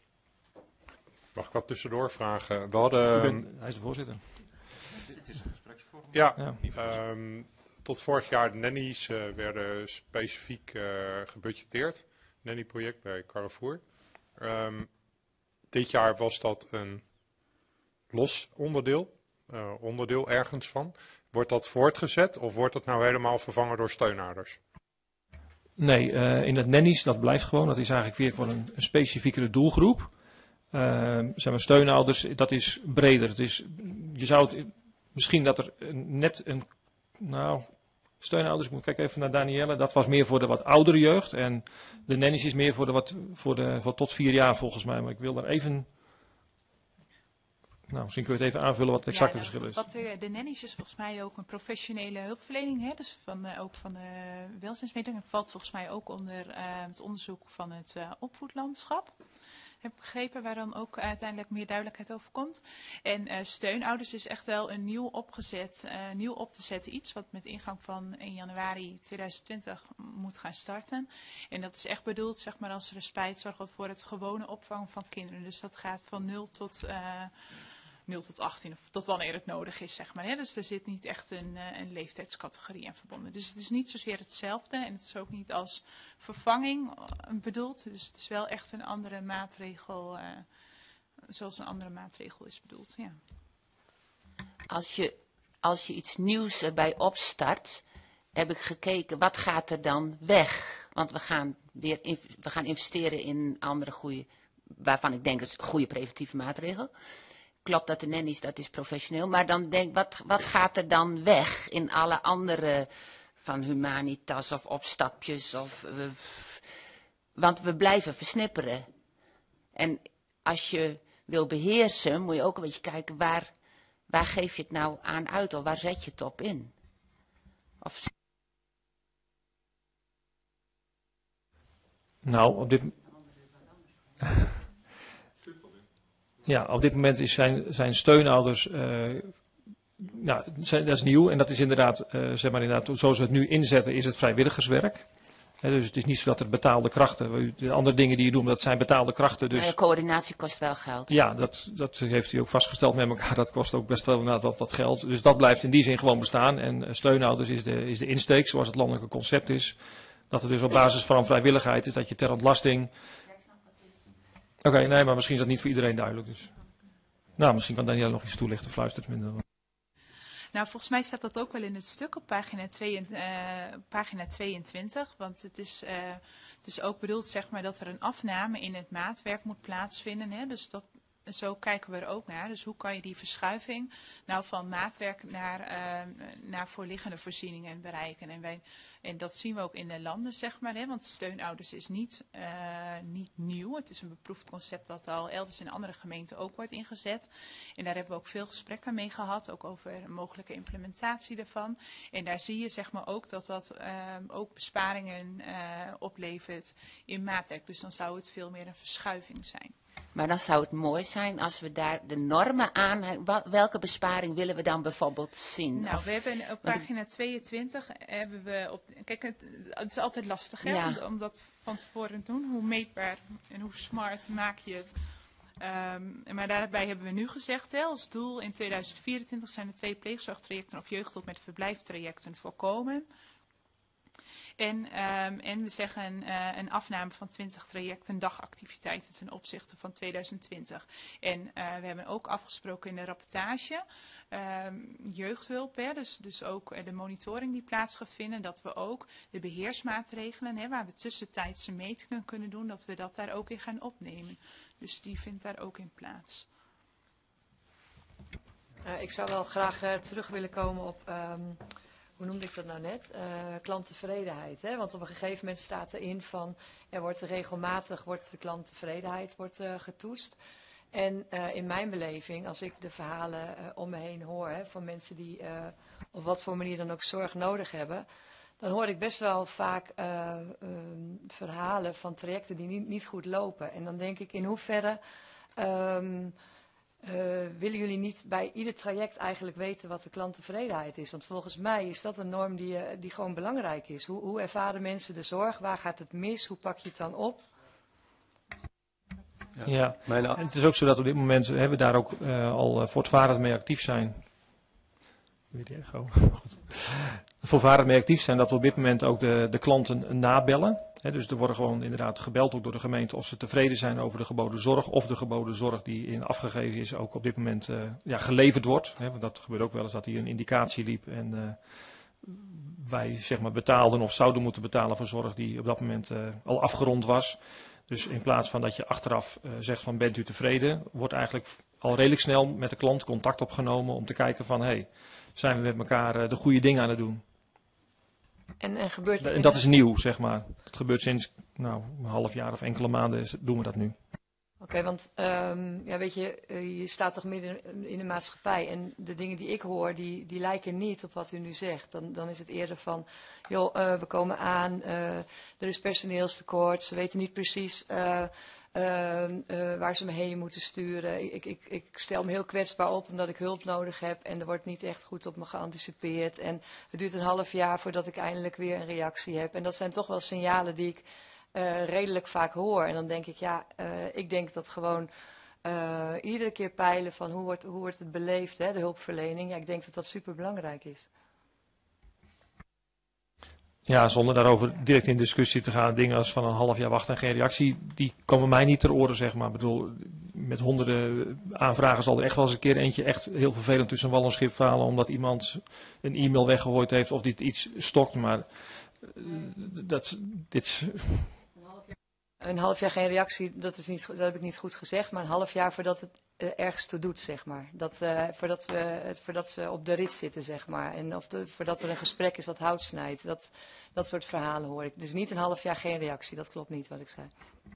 Mag ik wat tussendoor vragen? We hadden, ben, hij is de voorzitter. Het is een gespreksvorm. Ja, ja. Um, het tot vorig jaar de nannies uh, werden specifiek uh, gebudgeteerd. Nanny-project bij Carrefour. Um, dit jaar was dat een los onderdeel. Uh, onderdeel ergens van. Wordt dat voortgezet of wordt dat nou helemaal vervangen door steunouders? Nee, uh, in het nannies, dat blijft gewoon. Dat is eigenlijk weer voor een, een specifiekere doelgroep. Uh, zijn we steunouders, dat is breder. Het is, je zou het, misschien dat er net een, nou, steunouders, ik moet kijken even naar Danielle, dat was meer voor de wat oudere jeugd. En de nannies is meer voor de wat, voor de, voor tot vier jaar volgens mij. Maar ik wil daar even, nou, misschien kun je het even aanvullen wat het exacte ja, nou, verschil is. Wat de, de nannies is volgens mij ook een professionele hulpverlening, hè? Dus van, uh, ook van de welzijnsmeting. Het valt volgens mij ook onder uh, het onderzoek van het uh, opvoedlandschap. Heb ik begrepen, waar dan ook uiteindelijk meer duidelijkheid over komt. En uh, steunouders is echt wel een nieuw opgezet, uh, nieuw op te zetten iets wat met ingang van één januari tweeduizend twintig moet gaan starten. En dat is echt bedoeld, zeg maar, als respijtzorg voor het gewone opvangen van kinderen. Dus dat gaat van nul tot uh, nul tot achttien, of tot wanneer het nodig is, zeg maar. Hè? Dus er zit niet echt een, uh, een leeftijdscategorie aan verbonden. Dus het is niet zozeer hetzelfde en het is ook niet als vervanging bedoeld. Dus het is wel echt een andere maatregel, uh, zoals een andere maatregel is bedoeld. Ja. Als je, als je iets nieuws erbij opstart, heb ik gekeken, wat gaat er dan weg? Want we gaan weer in, we gaan investeren in andere goede, waarvan ik denk dat is een goede preventieve maatregel. Klopt dat de nannies, dat is professioneel. Maar dan denk ik, wat, wat gaat er dan weg in alle andere, van Humanitas of opstapjes? Of, uh, want we blijven versnipperen. En als je wil beheersen, moet je ook een beetje kijken, waar, waar geef je het nou aan uit? Of waar zet je het op in? Of... Nou, op dit... Ja, op dit moment is zijn, zijn steunouders, uh, nou, zijn, dat is nieuw en dat is inderdaad, uh, zeg maar inderdaad, zoals we het nu inzetten, is het vrijwilligerswerk. He, dus het is niet zo dat er betaalde krachten, de andere dingen die je doet, dat zijn betaalde krachten. Dus, ja, coördinatie kost wel geld. Ja, dat, dat heeft u ook vastgesteld met elkaar, dat kost ook best wel wat, wat geld. Dus dat blijft in die zin gewoon bestaan en uh, steunouders is de, is de insteek, zoals het landelijke concept is. Dat er dus op basis van vrijwilligheid is dat je ter ontlasting... Oké, okay, nee, maar misschien is dat niet voor iedereen duidelijk. Dus. Nou, misschien kan Danielle nog iets toelichten, fluistert minder. Nou, volgens mij staat dat ook wel in het stuk op pagina, twee, uh, pagina tweeëntwintig. Want het is, uh, het is ook bedoeld, zeg maar, dat er een afname in het maatwerk moet plaatsvinden. Hè? Dus dat, zo kijken we er ook naar. Dus hoe kan je die verschuiving nou van maatwerk naar, uh, naar voorliggende voorzieningen bereiken? En, wij, en dat zien we ook in de landen, zeg maar. Hè? Want steunouders is niet, uh, niet nieuw. Het is een beproefd concept wat al elders in andere gemeenten ook wordt ingezet. En daar hebben we ook veel gesprekken mee gehad. Ook over een mogelijke implementatie daarvan. En daar zie je, zeg maar, ook dat dat uh, ook besparingen uh, oplevert in maatwerk. Dus dan zou het veel meer een verschuiving zijn. Maar dan zou het mooi zijn als we daar de normen aan... Welke besparing willen we dan bijvoorbeeld zien? Nou, of, we hebben op pagina tweeëntwintig hebben we... Op, kijk, het, het is altijd lastig, hè, ja. om, om dat van tevoren te doen. Hoe meetbaar en hoe smart maak je het? Um, maar daarbij hebben we nu gezegd, hè, als doel in tweeduizend vierentwintig zijn er twee pleegzorgtrajecten of jeugdhulp met verblijftrajecten voorkomen. En, um, en we zeggen uh, een afname van twintig trajecten dagactiviteiten ten opzichte van tweeduizend twintig. En uh, we hebben ook afgesproken in de rapportage, um, jeugdhulp, hè, dus, dus ook uh, de monitoring die plaats gaat vinden, dat we ook de beheersmaatregelen, hè, waar we tussentijdse metingen kunnen doen, dat we dat daar ook in gaan opnemen. Dus die vindt daar ook in plaats. Uh, ik zou wel graag uh, terug willen komen op... Um Hoe noemde ik dat nou net? Uh, klanttevredenheid. Hè? Want op een gegeven moment staat erin van... er wordt regelmatig wordt de klanttevredenheid wordt, uh, getoetst. En uh, in mijn beleving, als ik de verhalen uh, om me heen hoor... Hè, van mensen die uh, op wat voor manier dan ook zorg nodig hebben... dan hoor ik best wel vaak uh, um, verhalen van trajecten die niet, niet goed lopen. En dan denk ik, in hoeverre... Um, Uh, willen jullie niet bij ieder traject eigenlijk weten wat de klanttevredenheid is? Want volgens mij is dat een norm die, uh, die gewoon belangrijk is. Hoe, hoe ervaren mensen de zorg? Waar gaat het mis? Hoe pak je het dan op? Ja, ja. En het is ook zo dat op dit moment hè, we daar ook uh, al uh, voortvarend mee actief zijn. Weer die echo. Goed. voorvarend mee actief zijn dat we op dit moment ook de, de klanten nabellen. He, dus er worden gewoon inderdaad gebeld ook door de gemeente of ze tevreden zijn over de geboden zorg. Of de geboden zorg die in afgegeven is ook op dit moment uh, ja, geleverd wordt. He, want dat gebeurt ook wel eens dat hier een indicatie liep en uh, wij zeg maar betaalden of zouden moeten betalen voor zorg die op dat moment uh, al afgerond was. Dus in plaats van dat je achteraf uh, zegt van bent u tevreden, wordt eigenlijk al redelijk snel met de klant contact opgenomen om te kijken van hé, hey, zijn we met elkaar uh, de goede dingen aan het doen. En, en gebeurt het en dat is nieuw, zeg maar. Het gebeurt sinds nou, een half jaar of enkele maanden doen we dat nu. Oké, okay, want um, ja, weet je, uh, je staat toch midden in de maatschappij en de dingen die ik hoor, die, die lijken niet op wat u nu zegt. Dan, dan is het eerder van, joh, uh, we komen aan, uh, er is personeelstekort, ze weten niet precies uh, uh, uh, waar ze me heen moeten sturen. Ik, ik, ik stel me heel kwetsbaar op omdat ik hulp nodig heb en er wordt niet echt goed op me geanticipeerd. En het duurt een half jaar voordat ik eindelijk weer een reactie heb. En dat zijn toch wel signalen die ik Uh, redelijk vaak hoor. En dan denk ik, ja, uh, ik denk dat gewoon uh, iedere keer peilen van hoe wordt, hoe wordt het beleefd, hè, de hulpverlening. Ja, ik denk dat dat super belangrijk is. Ja, zonder daarover direct in discussie te gaan, dingen als van een half jaar wachten en geen reactie, die komen mij niet ter oren, zeg maar. Ik bedoel, met honderden aanvragen zal er echt wel eens een keer eentje echt heel vervelend tussen wal en schip falen, omdat iemand een e-mail weggegooid heeft of dit iets stokt, maar uh, dat, dit... Een half jaar geen reactie, dat, is niet, dat heb ik niet goed gezegd, maar een half jaar voordat het uh, ergens toe doet, zeg maar. Dat, uh, voordat, we, voordat ze op de rit zitten, zeg maar. En of de, voordat er een gesprek is dat hout snijdt. Dat, dat soort verhalen hoor ik. Dus niet een half jaar geen reactie, dat klopt niet wat ik zei.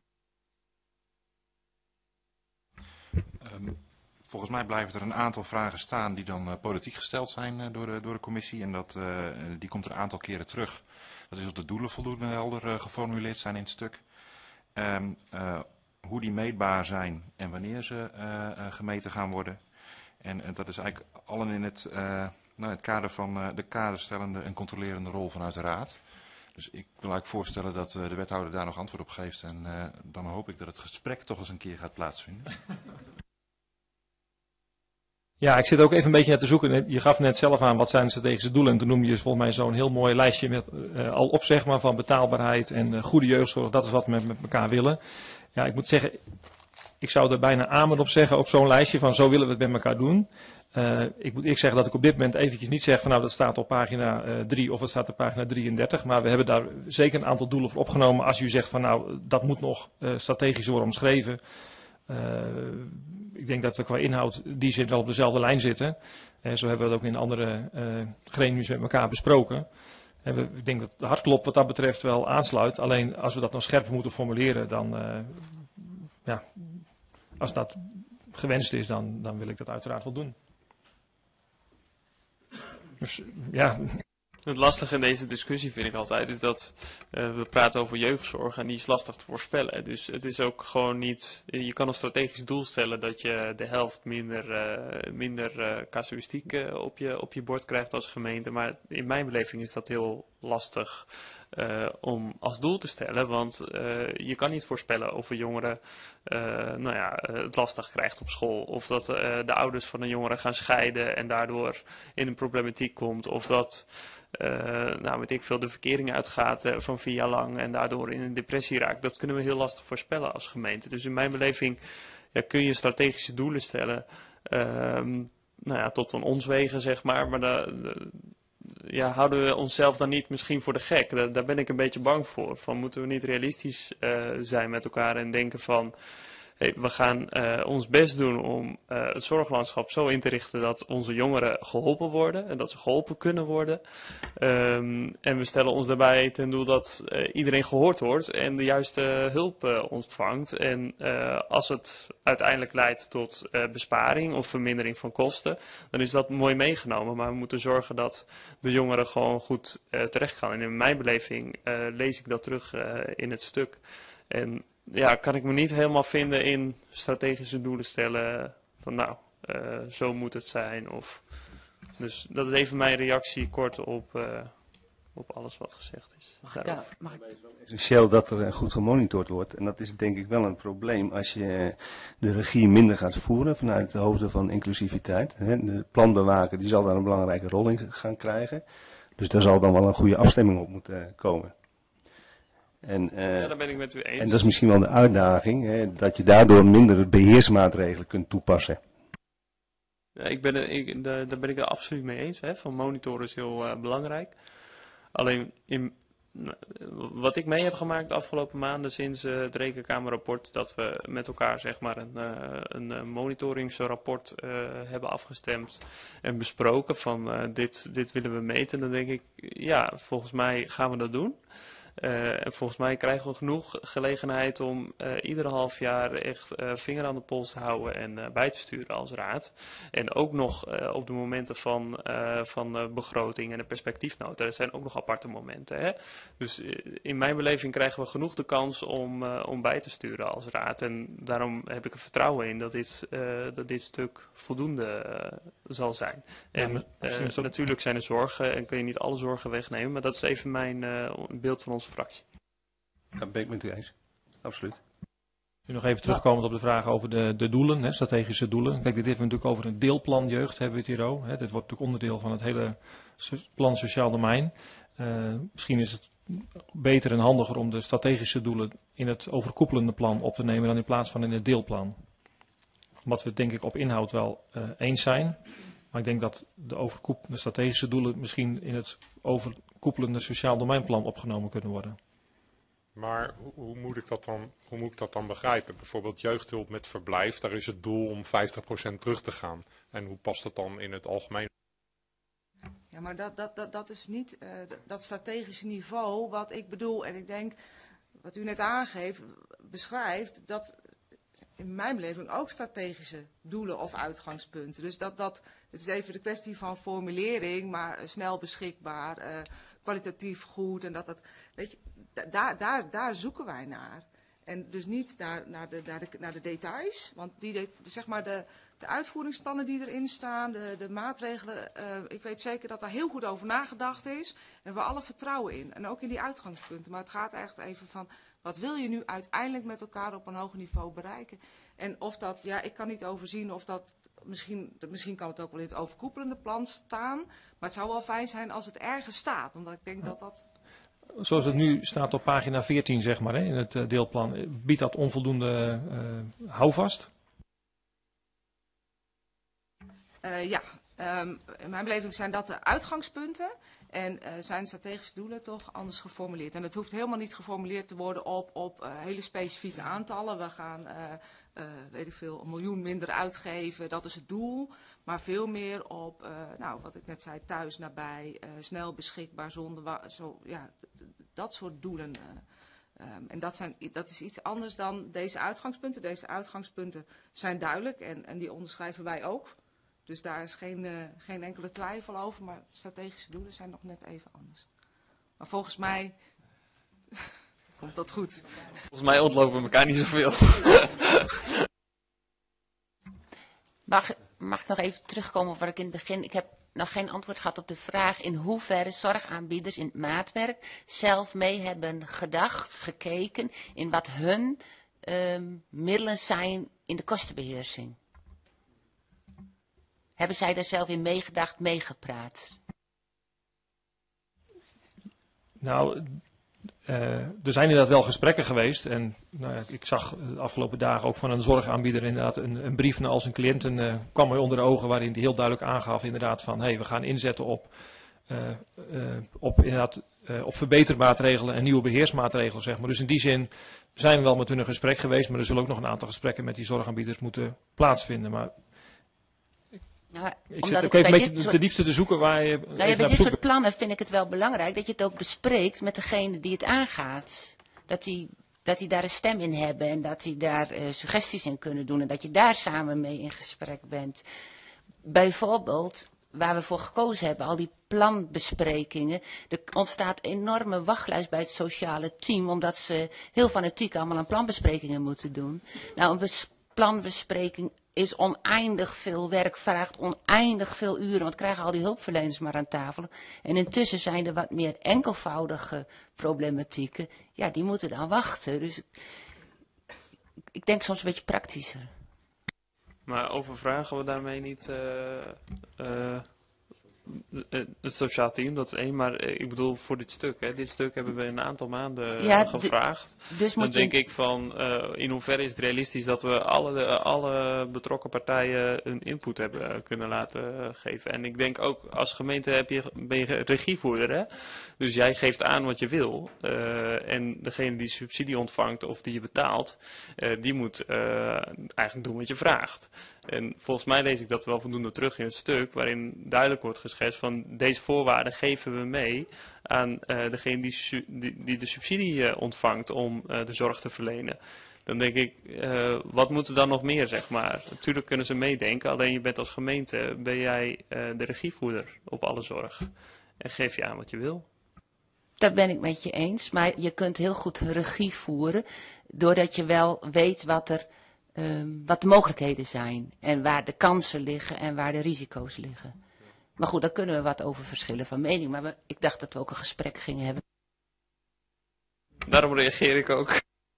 Um, volgens mij blijven er een aantal vragen staan die dan uh, politiek gesteld zijn uh, door, de, door de commissie. En dat, uh, die komt er een aantal keren terug. Dat is of de doelen voldoende helder uh, geformuleerd zijn in het stuk. Um, uh, hoe die meetbaar zijn en wanneer ze uh, uh, gemeten gaan worden. En uh, dat is eigenlijk allen in het, uh, nou, het kader van uh, de kaderstellende en controlerende rol vanuit de Raad. Dus ik wil eigenlijk voorstellen dat uh, de wethouder daar nog antwoord op geeft. En uh, dan hoop ik dat het gesprek toch eens een keer gaat plaatsvinden. Ja, ik zit ook even een beetje naar te zoeken. Je gaf net zelf aan wat zijn de strategische doelen. En toen noemde je volgens mij zo'n heel mooi lijstje met uh, al op, zeg maar, van betaalbaarheid en uh, goede jeugdzorg. Dat is wat we met, met elkaar willen. Ja, ik moet zeggen, ik zou er bijna amen op zeggen op zo'n lijstje van zo willen we het met elkaar doen. Uh, ik moet ik zeggen dat ik op dit moment eventjes niet zeg van nou dat staat op pagina uh, drie of het staat op pagina drieëndertig. Maar we hebben daar zeker een aantal doelen voor opgenomen. Als u zegt van nou dat moet nog uh, strategisch worden omschreven. Uh, ik denk dat we qua inhoud die zin wel op dezelfde lijn zitten. Uh, zo hebben we het ook in andere uh, gremiums met elkaar besproken. Uh, we, ik denk dat de hartklop wat dat betreft wel aansluit. Alleen als we dat nog scherper moeten formuleren, dan uh, ja, als dat gewenst is, dan, dan wil ik dat uiteraard wel doen. Dus, ja. Het lastige in deze discussie vind ik altijd is dat uh, we praten over jeugdzorg en die is lastig te voorspellen. Dus het is ook gewoon niet, je kan een strategisch doel stellen dat je de helft minder, uh, minder uh, casuïstiek uh, op, je, op je bord krijgt als gemeente. Maar in mijn beleving is dat heel lastig uh, om als doel te stellen. Want uh, je kan niet voorspellen of een jongere uh, nou ja, uh, het lastig krijgt op school. Of dat uh, de ouders van een jongere gaan scheiden en daardoor in een problematiek komt. Of dat Uh, nou, weet ik veel, de verkering uitgaat uh, van vier jaar lang en daardoor in een depressie raakt. Dat kunnen we heel lastig voorspellen als gemeente. Dus in mijn beleving ja, kun je strategische doelen stellen. Uh, nou ja, tot van ons wegen, zeg maar. Maar de, de, ja, houden we onszelf dan niet misschien voor de gek? Da, daar ben ik een beetje bang voor. Van, moeten we niet realistisch uh, zijn met elkaar en denken van hey, we gaan uh, ons best doen om uh, het zorglandschap zo in te richten dat onze jongeren geholpen worden en dat ze geholpen kunnen worden. Um, en we stellen ons daarbij ten doel dat uh, iedereen gehoord wordt en de juiste hulp uh, ontvangt. En uh, als het uiteindelijk leidt tot uh, besparing of vermindering van kosten, dan is dat mooi meegenomen. Maar we moeten zorgen dat de jongeren gewoon goed uh, terecht gaan. En in mijn beleving uh, lees ik dat terug uh, in het stuk. En ja, kan ik me niet helemaal vinden in strategische doelen stellen van nou, uh, zo moet het zijn. Of, dus dat is even mijn reactie kort op, uh, op alles wat gezegd is. Mag ik daar, mag ik... Essentieel dat er goed gemonitord wordt. En dat is denk ik wel een probleem als je de regie minder gaat voeren vanuit de hoofden van inclusiviteit. De planbewaker die zal daar een belangrijke rol in gaan krijgen. Dus daar zal dan wel een goede afstemming op moeten komen. En, uh, ja, daar ben ik met u eens. En dat is misschien wel de uitdaging, hè, dat je daardoor minder beheersmaatregelen kunt toepassen. Ja, ik ben, ik, daar, daar ben ik het absoluut mee eens. Hè. Van monitoren is heel uh, belangrijk. Alleen in, wat ik mee heb gemaakt de afgelopen maanden sinds uh, het Rekenkamerrapport, dat we met elkaar zeg maar een, uh, een monitoringsrapport uh, hebben afgestemd en besproken van uh, dit, dit willen we meten. Dan denk ik, ja, volgens mij gaan we dat doen. Uh, en volgens mij krijgen we genoeg gelegenheid om uh, iedere half jaar echt uh, vinger aan de pols te houden en uh, bij te sturen als raad. En ook nog uh, op de momenten van, uh, van uh, begroting en de perspectiefnota. Dat zijn ook nog aparte momenten. Hè? Dus uh, in mijn beleving krijgen we genoeg de kans om, uh, om bij te sturen als raad. En daarom heb ik er vertrouwen in dat dit, uh, dat dit stuk voldoende uh, zal zijn. En uh, natuurlijk zijn er zorgen en kun je niet alle zorgen wegnemen. Maar dat is even mijn uh, beeld van onze fractie. Ja, ben ik met u eens. Absoluut. Nu nog even terugkomend op de vraag over de, de doelen, hè, strategische doelen. Kijk, dit heeft natuurlijk over een deelplan jeugd, hebben we het hier ook. Hè. Dit wordt natuurlijk onderdeel van het hele plan sociaal domein. Uh, misschien is het beter en handiger om de strategische doelen in het overkoepelende plan op te nemen dan in plaats van in het deelplan. Omdat we het denk ik op inhoud wel uh, eens zijn. Maar ik denk dat de, overkoep, de strategische doelen misschien in het overkoepelende sociaal domeinplan opgenomen kunnen worden. Maar hoe, hoe, moet ik dat dan, hoe moet ik dat dan begrijpen? Bijvoorbeeld jeugdhulp met verblijf, daar is het doel om vijftig procent terug te gaan. En hoe past dat dan in het algemeen? Ja, maar dat, dat, dat, dat is niet uh, dat strategische niveau wat ik bedoel. En ik denk, wat u net aangeeft, beschrijft, dat in mijn beleving ook strategische doelen of uitgangspunten. Dus dat, dat, het is even de kwestie van formulering, maar uh, snel beschikbaar, uh, kwalitatief goed. En dat, dat, weet je, daar, daar, daar zoeken wij naar. En dus niet naar, naar, de, naar, de, naar de details, want die de, zeg maar de, de uitvoeringsplannen die erin staan, de, de maatregelen, uh, ik weet zeker dat daar heel goed over nagedacht is. En we alle vertrouwen in. En ook in die uitgangspunten. Maar het gaat echt even van, wat wil je nu uiteindelijk met elkaar op een hoger niveau bereiken? En of dat, ja, ik kan niet overzien of dat, misschien, misschien kan het ook wel in het overkoepelende plan staan. Maar het zou wel fijn zijn als het ergens staat, omdat ik denk dat dat... Zoals het nu staat op pagina veertien, zeg maar, hè, in het uh, deelplan, biedt dat onvoldoende uh, houvast? Uh, ja, um, in mijn beleving zijn dat de uitgangspunten en uh, zijn strategische doelen toch anders geformuleerd. En het hoeft helemaal niet geformuleerd te worden op, op uh, hele specifieke aantallen. We gaan, uh, uh, weet ik veel, een miljoen minder uitgeven, dat is het doel. Maar veel meer op, uh, nou, wat ik net zei, thuis, nabij, uh, snel beschikbaar, zonder, zo, ja, dat soort doelen. Uh, um, en dat, zijn, dat is iets anders dan deze uitgangspunten. Deze uitgangspunten zijn duidelijk en, en die onderschrijven wij ook. Dus daar is geen, uh, geen enkele twijfel over, maar strategische doelen zijn nog net even anders. Maar volgens mij komt dat goed. Volgens mij ontlopen we elkaar niet zoveel. Mag, mag ik nog even terugkomen op wat ik in het begin... Ik heb nog geen antwoord gehad op de vraag in hoeverre zorgaanbieders in het maatwerk zelf mee hebben gedacht, gekeken in wat hun um, middelen zijn in de kostenbeheersing. Hebben zij daar zelf in meegedacht, meegepraat? Nou, uh, er zijn inderdaad wel gesprekken geweest. En nou ja, ik zag de afgelopen dagen ook van een zorgaanbieder inderdaad een, een brief naar al zijn cliënten uh, kwam mij onder de ogen waarin hij heel duidelijk aangaf inderdaad van hé, hey, we gaan inzetten op, uh, uh, op, inderdaad, uh, op verbetermaatregelen en nieuwe beheersmaatregelen, zeg maar. Dus in die zin zijn we wel met hun in gesprek geweest, maar er zullen ook nog een aantal gesprekken met die zorgaanbieders moeten plaatsvinden. Maar Nou, ik zit ook even een beetje soort... ten diepste te zoeken waar je... Nou ja, bij dit soort plannen vind ik het wel belangrijk dat je het ook bespreekt met degene die het aangaat. Dat die, dat die daar een stem in hebben en dat die daar uh, suggesties in kunnen doen en dat je daar samen mee in gesprek bent. Bijvoorbeeld, waar we voor gekozen hebben, al die planbesprekingen. Er ontstaat enorme wachtlijst bij het sociale team, omdat ze heel fanatiek allemaal aan planbesprekingen moeten doen. Nou, een planbespreking is oneindig veel werk, vraagt oneindig veel uren, want krijgen al die hulpverleners maar aan tafel. En intussen zijn er wat meer enkelvoudige problematieken. Ja, die moeten dan wachten. Dus ik denk soms een beetje praktischer. Maar overvragen we daarmee niet uh, uh, Het sociaal team, dat is één, maar ik bedoel voor dit stuk. Hè. Dit stuk hebben we een aantal maanden Ja, gevraagd. Dus Dan moet denk je... ik van, uh, in hoeverre is het realistisch dat we alle, alle betrokken partijen een input hebben kunnen laten geven. En ik denk ook, als gemeente heb je, ben je regievoerder, hè? Dus jij geeft aan wat je wil. Uh, en degene die subsidie ontvangt of die je betaalt, uh, die moet uh, eigenlijk doen wat je vraagt. En volgens mij lees ik dat wel voldoende terug in het stuk, waarin duidelijk wordt geschetst van deze voorwaarden geven we mee aan uh, degene die, die, die de subsidie uh, ontvangt om uh, de zorg te verlenen. Dan denk ik, uh, wat moet er dan nog meer, zeg maar? Natuurlijk kunnen ze meedenken, alleen je bent als gemeente, ben jij uh, de regievoerder op alle zorg. En geef je aan wat je wil. Dat ben ik met je eens, maar je kunt heel goed regie voeren, doordat je wel weet wat er... Um, wat de mogelijkheden zijn en waar de kansen liggen en waar de risico's liggen. Maar goed, daar kunnen we wat over verschillen van mening. Maar we, ik dacht dat we ook een gesprek gingen hebben. Daarom reageer ik ook.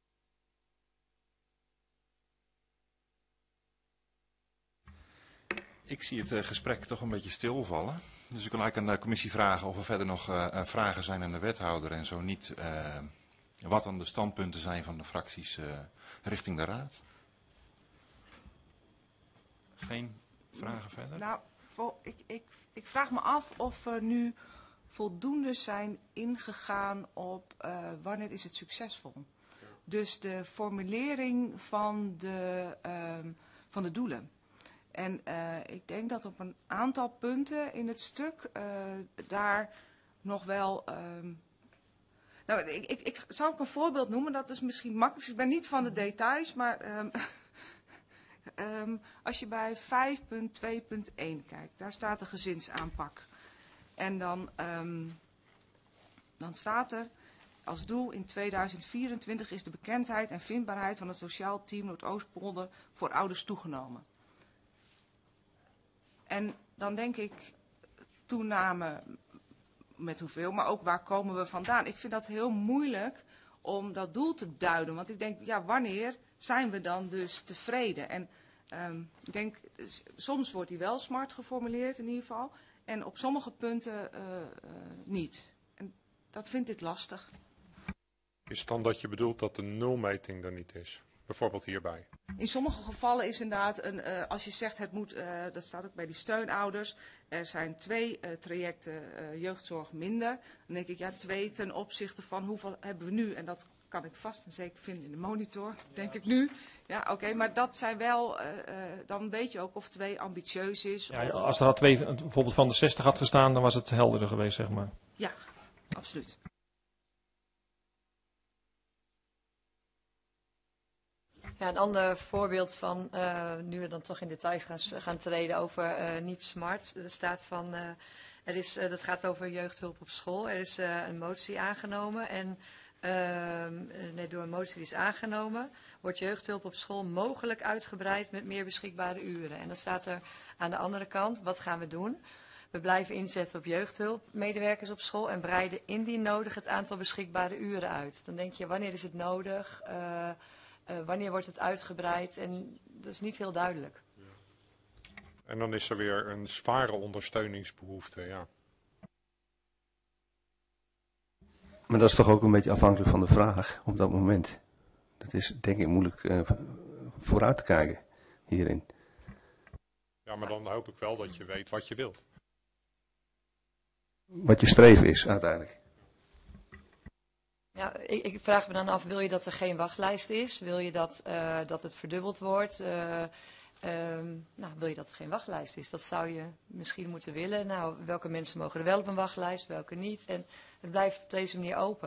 Ik zie het uh, gesprek toch een beetje stilvallen. Dus ik wil eigenlijk aan de commissie vragen of er verder nog uh, vragen zijn aan de wethouder. En zo niet, uh, wat dan de standpunten zijn van de fracties uh, richting de raad. Geen vragen verder? Nou, vol, ik, ik, ik vraag me af of we nu voldoende zijn ingegaan op uh, wanneer is het succesvol. Ja. Dus de formulering van de, uh, van de doelen. En uh, ik denk dat op een aantal punten in het stuk uh, daar nog wel... Uh, nou, ik, ik, ik zal ook een voorbeeld noemen, dat is misschien makkelijk. Ik ben niet van de details, maar... Um, Um, als je bij vijf punt twee punt één kijkt, daar staat de gezinsaanpak. En dan, um, dan staat er, als doel in tweeduizend vierentwintig is de bekendheid en vindbaarheid van het sociaal team Noordoostpolder voor ouders toegenomen. En dan denk ik, toename met hoeveel, maar ook waar komen we vandaan. Ik vind dat heel moeilijk om dat doel te duiden, want ik denk, ja, wanneer zijn we dan dus tevreden? En um, ik denk, soms wordt die wel smart geformuleerd in ieder geval. En op sommige punten uh, uh, niet. En dat vind ik lastig. Is het dan dat je bedoelt dat de nulmeting er niet is? Bijvoorbeeld hierbij. In sommige gevallen is inderdaad, een, uh, als je zegt het moet, uh, dat staat ook bij die steunouders. Er zijn twee uh, trajecten uh, jeugdzorg minder. Dan denk ik, ja, twee ten opzichte van hoeveel hebben we nu? En dat kan ik vast en zeker vinden in de monitor, denk ja, ik nu. Ja, oké, okay, maar dat zijn wel, uh, uh, dan weet je ook of twee ambitieus is. Ja, of... Als er had twee, bijvoorbeeld van de zestig had gestaan, dan was het helderder geweest, zeg maar. Ja, absoluut. Ja, een ander voorbeeld van, uh, nu we dan toch in details gaan, gaan treden over uh, niet smart. Er staat van, uh, er is, uh, dat gaat over jeugdhulp op school. Er is uh, een motie aangenomen en uh, nee, door een motie die is aangenomen, wordt jeugdhulp op school mogelijk uitgebreid met meer beschikbare uren. En dan staat er aan de andere kant, wat gaan we doen? We blijven inzetten op jeugdhulpmedewerkers op school en breiden indien nodig het aantal beschikbare uren uit. Dan denk je, wanneer is het nodig? Uh, Uh, wanneer wordt het uitgebreid? En dat is niet heel duidelijk. Ja. En dan is er weer een zware ondersteuningsbehoefte, ja. Maar dat is toch ook een beetje afhankelijk van de vraag op dat moment. Dat is denk ik moeilijk uh, vooruit te kijken hierin. Ja, maar dan hoop ik wel dat je weet wat je wilt. Wat je streven is uiteindelijk. Ja, ik, ik vraag me dan af, wil je dat er geen wachtlijst is? Wil je dat, uh, dat het verdubbeld wordt? Uh, um, nou, wil je dat er geen wachtlijst is? Dat zou je misschien moeten willen. Nou, welke mensen mogen er wel op een wachtlijst, welke niet? En het blijft op deze manier open.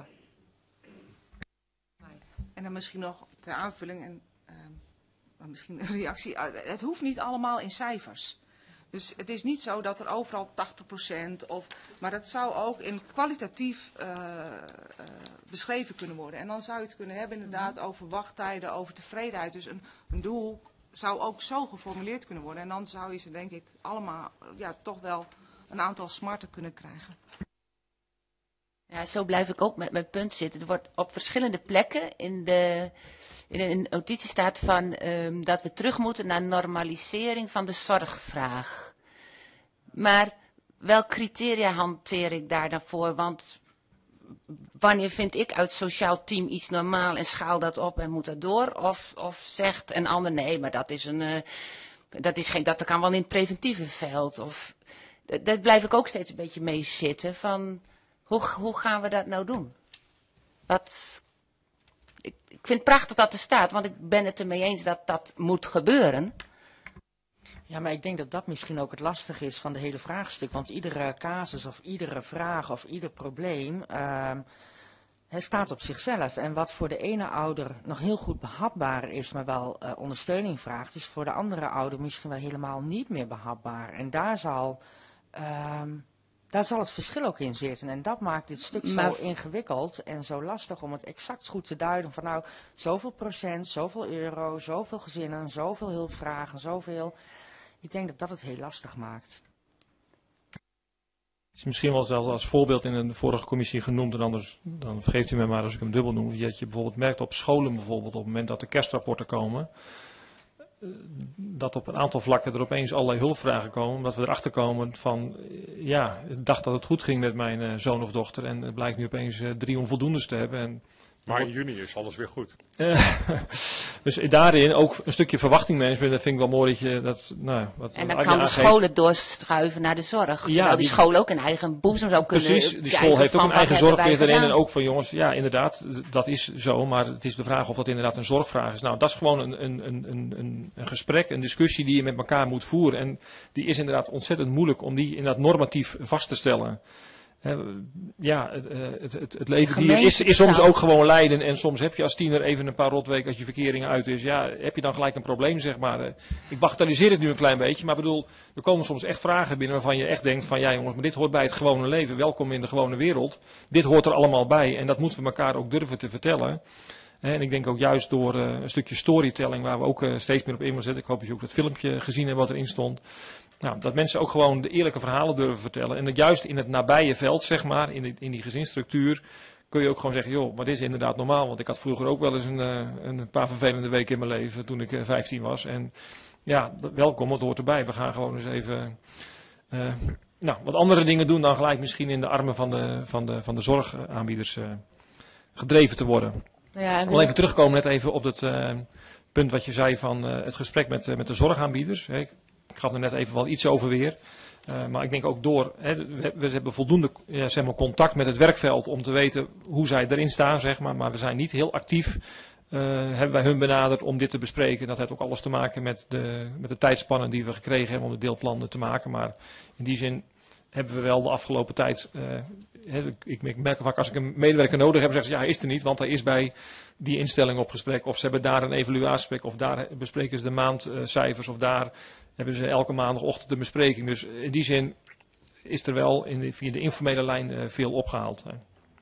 En dan misschien nog ter aanvulling en uh, misschien een reactie. Het hoeft niet allemaal in cijfers. Dus het is niet zo dat er overal tachtig procent of... Maar dat zou ook in kwalitatief uh, uh, beschreven kunnen worden. En dan zou je het kunnen hebben inderdaad over wachttijden, over tevredenheid. Dus een, een doel zou ook zo geformuleerd kunnen worden. En dan zou je ze denk ik allemaal ja, toch wel een aantal smarten kunnen krijgen. Ja, zo blijf ik ook met mijn punt zitten. Er wordt op verschillende plekken in de... In een notitie staat van um, dat we terug moeten naar normalisering van de zorgvraag. Maar welke criteria hanteer ik daar dan voor? Want wanneer vind ik uit sociaal team iets normaal en schaal dat op en moet dat door? Of, of zegt een ander, nee, maar dat is een, uh, dat is geen, dat kan wel in het preventieve veld. Of, daar blijf ik ook steeds een beetje mee zitten van, hoe, hoe gaan we dat nou doen? Wat, ik, ik vind het prachtig dat er staat, want ik ben het ermee eens dat dat moet gebeuren. Ja, maar ik denk dat dat misschien ook het lastige is van de hele vraagstuk. Want iedere casus of iedere vraag of ieder probleem uh, het staat op zichzelf. En wat voor de ene ouder nog heel goed behapbaar is, maar wel uh, ondersteuning vraagt, is voor de andere ouder misschien wel helemaal niet meer behapbaar. En daar zal, uh, daar zal het verschil ook in zitten. En dat maakt dit stuk maar... zo ingewikkeld en zo lastig om het exact goed te duiden. Van nou, zoveel procent, zoveel euro, zoveel gezinnen, zoveel hulpvragen, zoveel... Ik denk dat dat het heel lastig maakt. Het is misschien wel zelfs als voorbeeld in een vorige commissie genoemd, en anders dan vergeeft u mij maar als ik hem dubbel noem. Dat je bijvoorbeeld merkt op scholen bijvoorbeeld, op het moment dat de kerstrapporten komen, dat op een aantal vlakken er opeens allerlei hulpvragen komen, omdat we erachter komen van, ja, ik dacht dat het goed ging met mijn uh, zoon of dochter en het blijkt nu opeens uh, drie onvoldoendes te hebben. En maar in juni is alles weer goed. Uh, dus daarin ook een stukje verwachtingmanagement, dat vind ik wel mooi dat je dat... Nou, wat en dan kan de scholen doorschuiven naar de zorg, terwijl ja, die, die school ook een eigen boezem zou kunnen... Precies, die school heeft ook een eigen zorgplicht erin en ook van jongens, ja inderdaad, dat is zo, maar het is de vraag of dat inderdaad een zorgvraag is. Nou, dat is gewoon een, een, een, een, een gesprek, een discussie die je met elkaar moet voeren en die is inderdaad ontzettend moeilijk om die inderdaad normatief vast te stellen. Ja, het, het, het, het leven dier is, is soms ook gewoon lijden en soms heb je als tiener even een paar rotweken als je verkering uit is. Ja, heb je dan gelijk een probleem, zeg maar. Ik bagatelliseer het nu een klein beetje, maar bedoel, er komen soms echt vragen binnen waarvan je echt denkt van ja jongens, maar dit hoort bij het gewone leven. Welkom in de gewone wereld. Dit hoort er allemaal bij en dat moeten we elkaar ook durven te vertellen. En ik denk ook juist door uh, een stukje storytelling waar we ook uh, steeds meer op in willen zetten. Ik hoop dat je ook dat filmpje gezien hebt wat erin stond. Nou, dat mensen ook gewoon de eerlijke verhalen durven vertellen. En dat juist in het nabije veld, zeg maar, in, die, in die gezinsstructuur, kun je ook gewoon zeggen, joh, maar dit is inderdaad normaal. Want ik had vroeger ook wel eens een, uh, een paar vervelende weken in mijn leven toen ik uh, vijftien was. En ja, welkom, het hoort erbij. We gaan gewoon eens even uh, nou, wat andere dingen doen dan gelijk misschien in de armen van de, van de, van de zorgaanbieders uh, gedreven te worden. Ja, en Al even terugkomen net even op het uh, punt wat je zei van uh, het gesprek met, uh, met de zorgaanbieders. Hè. Ik, ik gaf er net even wel iets over weer. Uh, maar ik denk ook door, hè, we, we hebben voldoende ja, zeg maar, contact met het werkveld om te weten hoe zij erin staan, zeg maar. Maar we zijn niet heel actief, uh, hebben wij hun benaderd om dit te bespreken. Dat heeft ook alles te maken met de, met de tijdspannen die we gekregen hebben om de deelplannen te maken. Maar in die zin hebben we wel de afgelopen tijd, uh, he, ik, ik merk vaak als ik een medewerker nodig heb, zeggen ze ja, hij is er niet, want hij is bij die instelling op gesprek. Of ze hebben daar een evaluatiegesprek, of daar bespreken ze de maandcijfers, of daar hebben ze elke maandagochtend een bespreking. Dus in die zin is er wel in de, via de informele lijn uh, veel opgehaald. Hè.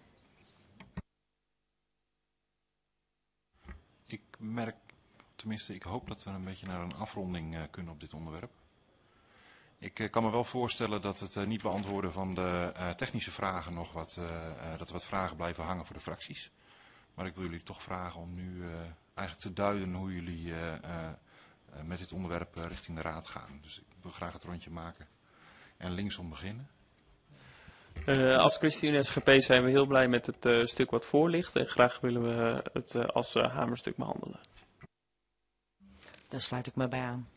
Ik merk, tenminste ik hoop dat we een beetje naar een afronding uh, kunnen op dit onderwerp. Ik uh, kan me wel voorstellen dat het uh, niet beantwoorden van de uh, technische vragen nog wat, uh, uh, dat er wat vragen blijven hangen voor de fracties. Maar ik wil jullie toch vragen om nu uh, eigenlijk te duiden hoe jullie uh, uh, uh, met dit onderwerp uh, richting de raad gaan. Dus ik wil graag het rondje maken. En linksom beginnen. Uh, als ChristenUnie S G P zijn we heel blij met het uh, stuk wat voor ligt. En graag willen we het uh, als uh, hamerstuk behandelen. Daar sluit ik me bij aan.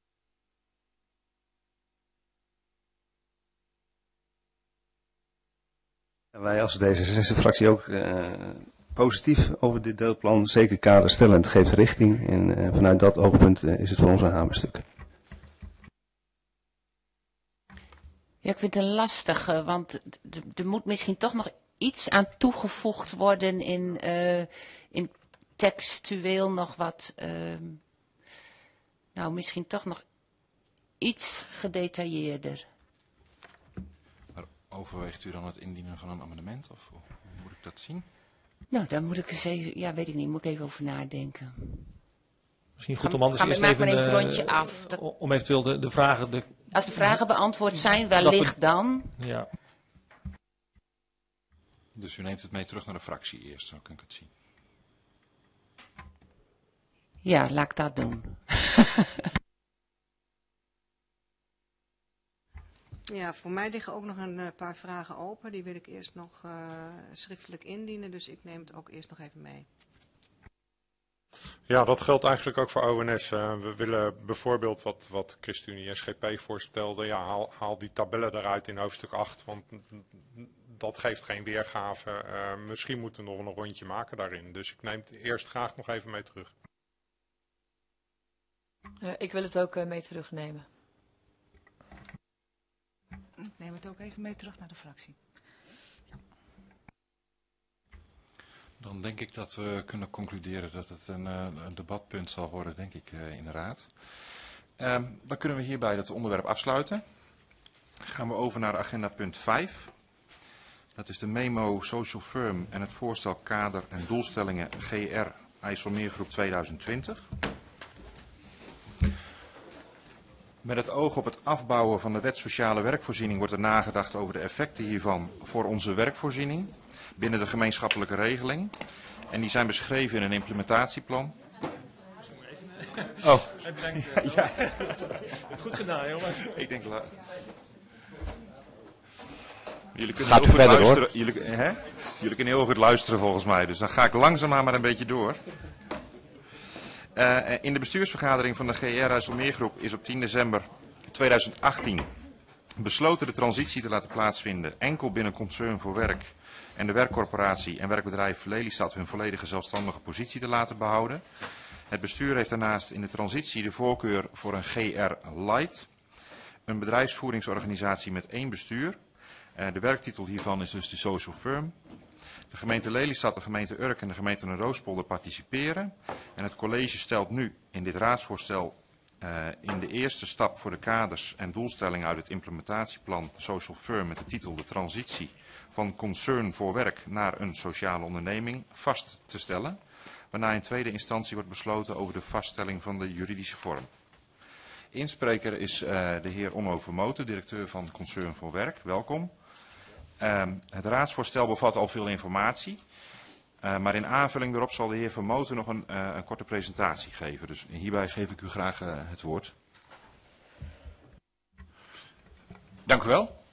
Wij als D zesenzestig-fractie ook uh, positief over dit deelplan. Zeker kaderstellend, geeft richting. En uh, vanuit dat oogpunt uh, is het voor ons een hamerstuk. Ja, ik vind het een lastige, want er moet misschien toch nog iets aan toegevoegd worden in, uh, in textueel nog wat, uh, nou misschien toch nog iets gedetailleerder. Maar overweegt u dan het indienen van een amendement of hoe moet ik dat zien? Nou, daar moet ik eens even, ja weet ik niet, moet ik even over nadenken. Misschien goed om anders ga, eerst maak even, maar even het uh, rondje af. Dat... om eventueel de, de vragen... De... Als de vragen beantwoord zijn, wellicht dan. Ja. Dus u neemt het mee terug naar de fractie eerst, zo kan ik het zien. Ja, laat ik dat doen. Ja, voor mij liggen ook nog een uh, paar vragen open. Die wil ik eerst nog uh, schriftelijk indienen, dus ik neem het ook eerst nog even mee. Ja, dat geldt eigenlijk ook voor O N S. Uh, we willen bijvoorbeeld wat, wat ChristenUnie en S G P voorstelde, ja, haal, haal die tabellen eruit in hoofdstuk acht, want dat geeft geen weergave. Uh, misschien moeten we nog een rondje maken daarin. Dus ik neem het eerst graag nog even mee terug. Uh, ik wil het ook uh, mee terugnemen. Ik neem het ook even mee terug naar de fractie. Dan denk ik dat we kunnen concluderen dat het een, een debatpunt zal worden, denk ik, in de Raad. Uh, dan kunnen we hierbij het onderwerp afsluiten. Dan gaan we over naar agenda punt vijf. Dat is de memo Social Firm en het voorstel kader en doelstellingen G R IJsselmeergroep tweeduizend twintig. Met het oog op het afbouwen van de wet sociale werkvoorziening wordt er nagedacht over de effecten hiervan voor onze werkvoorziening binnen de gemeenschappelijke regeling. En die zijn beschreven in een implementatieplan. Oh. Ja. Goed gedaan, jongen. Ik denk... Jullie kunnen Gaat heel goed verder, luisteren. hoor. Jullie, hè? Jullie kunnen heel goed luisteren volgens mij. Dus dan ga ik langzaamaan maar een beetje door. Uh, in de bestuursvergadering van de G R IJsselmeergroep is op tien december tweeduizend achttien besloten de transitie te laten plaatsvinden enkel binnen Concern voor Werk en de werkcorporatie en werkbedrijf Lelystad hun volledige zelfstandige positie te laten behouden. Het bestuur heeft daarnaast in de transitie de voorkeur voor een G R Light, een bedrijfsvoeringsorganisatie met één bestuur. Uh, de werktitel hiervan is dus de Social Firm. De gemeente Lelystad, de gemeente Urk en de gemeente Roospolder participeren. En het college stelt nu in dit raadsvoorstel uh, in de eerste stap voor de kaders en doelstellingen uit het implementatieplan Social Firm met de titel de transitie van concern voor werk naar een sociale onderneming vast te stellen. Waarna in tweede instantie wordt besloten over de vaststelling van de juridische vorm. Inspreker is uh, de heer Onno Vermoten, directeur van Concern voor Werk. Welkom. Uh, het raadsvoorstel bevat al veel informatie, uh, maar in aanvulling daarop zal de heer Vermoten nog een, uh, een korte presentatie geven. Dus hierbij geef ik u graag uh, het woord. Dank u wel.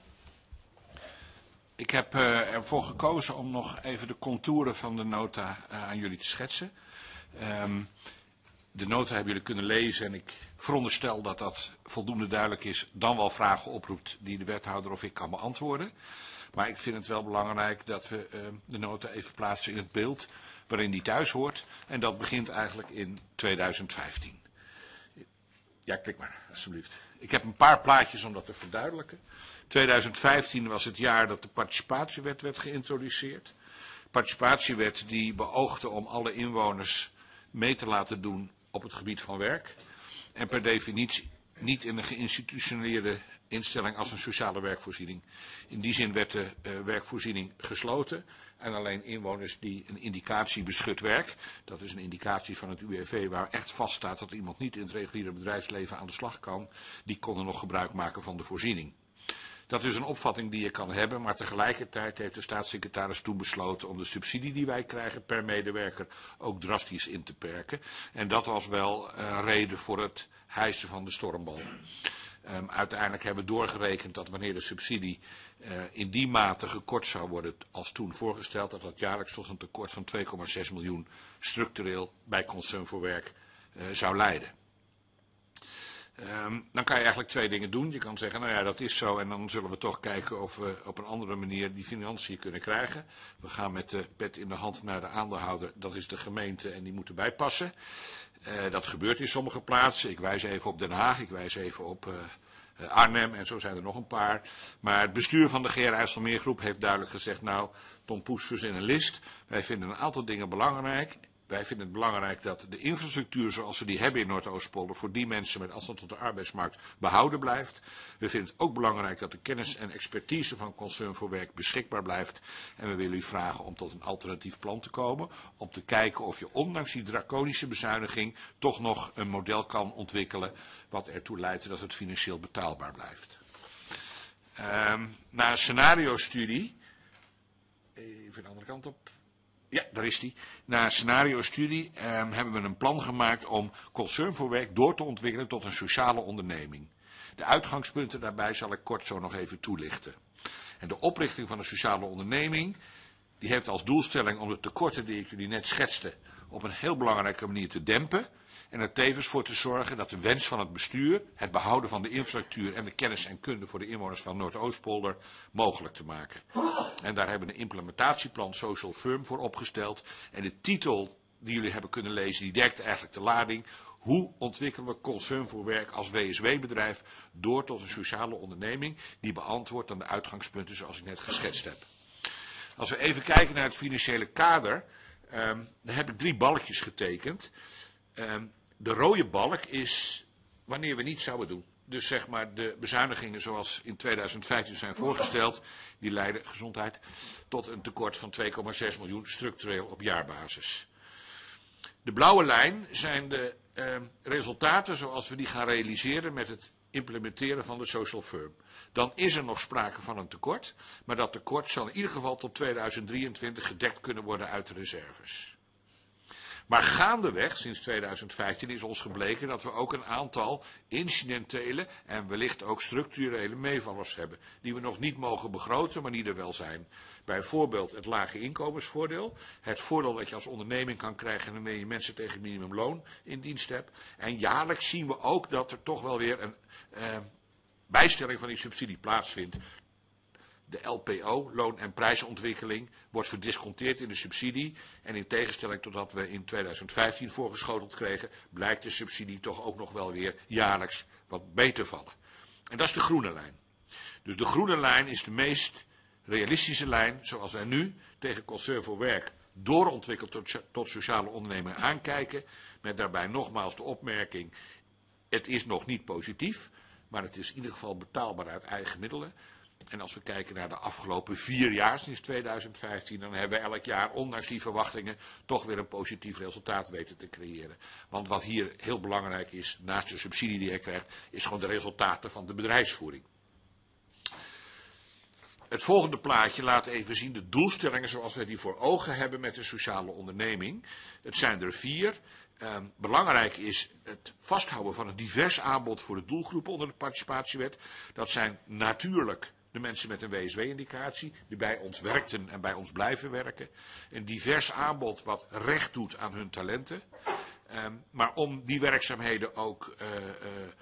Ik heb uh, ervoor gekozen om nog even de contouren van de nota uh, aan jullie te schetsen. Um, de nota hebben jullie kunnen lezen en ik veronderstel dat dat voldoende duidelijk is, dan wel vragen oproept die de wethouder of ik kan beantwoorden. Maar ik vind het wel belangrijk dat we uh, de nota even plaatsen in het beeld waarin die thuis hoort. En dat begint eigenlijk in tweeduizend vijftien. Ja, klik maar, alsjeblieft. Ik heb een paar plaatjes om dat te verduidelijken. tweeduizend vijftien was het jaar dat de participatiewet werd geïntroduceerd. De participatiewet die beoogde om alle inwoners mee te laten doen op het gebied van werk. En per definitie niet in een geïnstitutionaliseerde instelling als een sociale werkvoorziening. In die zin werd de uh, werkvoorziening gesloten en alleen inwoners die een indicatie beschut werk, dat is een indicatie van het U W V waar echt vaststaat dat iemand niet in het reguliere bedrijfsleven aan de slag kan, die konden nog gebruik maken van de voorziening. Dat is een opvatting die je kan hebben, maar tegelijkertijd heeft de staatssecretaris toen besloten om de subsidie die wij krijgen per medewerker ook drastisch in te perken. En dat was wel uh, reden voor het hijsen van de stormbal. Um, uiteindelijk hebben we doorgerekend dat wanneer de subsidie uh, in die mate gekort zou worden als toen voorgesteld, dat dat jaarlijks tot een tekort van twee komma zes miljoen structureel bij Concern voor Werk uh, zou leiden. Um, dan kan je eigenlijk twee dingen doen. Je kan zeggen, nou ja, dat is zo en dan zullen we toch kijken of we op een andere manier die financiën kunnen krijgen. We gaan met de pet in de hand naar de aandeelhouder, dat is de gemeente en die moeten bijpassen. Uh, dat gebeurt in sommige plaatsen. Ik wijs even op Den Haag, ik wijs even op uh, Arnhem en zo zijn er nog een paar. Maar het bestuur van de G R IJsselmeergroep heeft duidelijk gezegd, nou, Tom Poes verzin een list. Wij vinden een aantal dingen belangrijk. Wij vinden het belangrijk dat de infrastructuur zoals we die hebben in Noordoostpolder voor die mensen met afstand tot de arbeidsmarkt behouden blijft. We vinden het ook belangrijk dat de kennis en expertise van Concern voor Werk beschikbaar blijft. En we willen u vragen om tot een alternatief plan te komen. Om te kijken of je ondanks die draconische bezuiniging toch nog een model kan ontwikkelen wat ertoe leidt dat het financieel betaalbaar blijft. Um, na een scenario-studie, even de andere kant op. Ja, daar is die. Na een scenario-studie um, hebben we een plan gemaakt om Concern voor Werk door te ontwikkelen tot een sociale onderneming. De uitgangspunten daarbij zal ik kort zo nog even toelichten. En de oprichting van een sociale onderneming, die heeft als doelstelling om de tekorten die ik jullie net schetste op een heel belangrijke manier te dempen. En er tevens voor te zorgen dat de wens van het bestuur, het behouden van de infrastructuur en de kennis en kunde voor de inwoners van Noordoostpolder mogelijk te maken. En daar hebben we een implementatieplan Social Firm voor opgesteld. En de titel die jullie hebben kunnen lezen, die dekt eigenlijk de lading. Hoe ontwikkelen we Concern voor Werk als W S W-bedrijf door tot een sociale onderneming die beantwoordt aan de uitgangspunten zoals ik net geschetst heb. Als we even kijken naar het financiële kader, um, dan heb ik drie balkjes getekend. Um, de rode balk is wanneer we niets zouden doen. Dus zeg maar de bezuinigingen zoals in tweeduizend vijftien zijn voorgesteld, die leiden, gezondheid, tot een tekort van twee komma zes miljoen structureel op jaarbasis. De blauwe lijn zijn de uh, resultaten zoals we die gaan realiseren met het implementeren van de Social Firm. Dan is er nog sprake van een tekort, maar dat tekort zal in ieder geval tot tweeduizend drieëntwintig gedekt kunnen worden uit de reserves. Maar gaandeweg, sinds tweeduizend vijftien, is ons gebleken dat we ook een aantal incidentele en wellicht ook structurele meevallers hebben. Die we nog niet mogen begroten, maar die er wel zijn. Bijvoorbeeld het lage inkomensvoordeel. Het voordeel dat je als onderneming kan krijgen wanneer je mensen tegen minimumloon in dienst hebt. En jaarlijks zien we ook dat er toch wel weer een uh, bijstelling van die subsidie plaatsvindt. De L P O, loon- en prijsontwikkeling, wordt verdisconteerd in de subsidie. En in tegenstelling tot wat we in tweeduizend vijftien voorgeschoteld kregen, blijkt de subsidie toch ook nog wel weer jaarlijks wat beter vallen. En dat is de groene lijn. Dus de groene lijn is de meest realistische lijn, zoals wij nu tegen Concern voor Werk doorontwikkeld tot, tot sociale ondernemingen aankijken. Met daarbij nogmaals de opmerking, het is nog niet positief, maar het is in ieder geval betaalbaar uit eigen middelen. En als we kijken naar de afgelopen vier jaar sinds tweeduizend vijftien, dan hebben we elk jaar, ondanks die verwachtingen, toch weer een positief resultaat weten te creëren. Want wat hier heel belangrijk is, naast de subsidie die je krijgt, is gewoon de resultaten van de bedrijfsvoering. Het volgende plaatje laat even zien de doelstellingen zoals wij die voor ogen hebben met de sociale onderneming. Het zijn er vier. Uh, belangrijk is het vasthouden van een divers aanbod voor de doelgroepen onder de participatiewet. Dat zijn natuurlijk de mensen met een W S W-indicatie, die bij ons werkten en bij ons blijven werken. Een divers aanbod wat recht doet aan hun talenten. Uh, maar om die werkzaamheden ook uh, uh,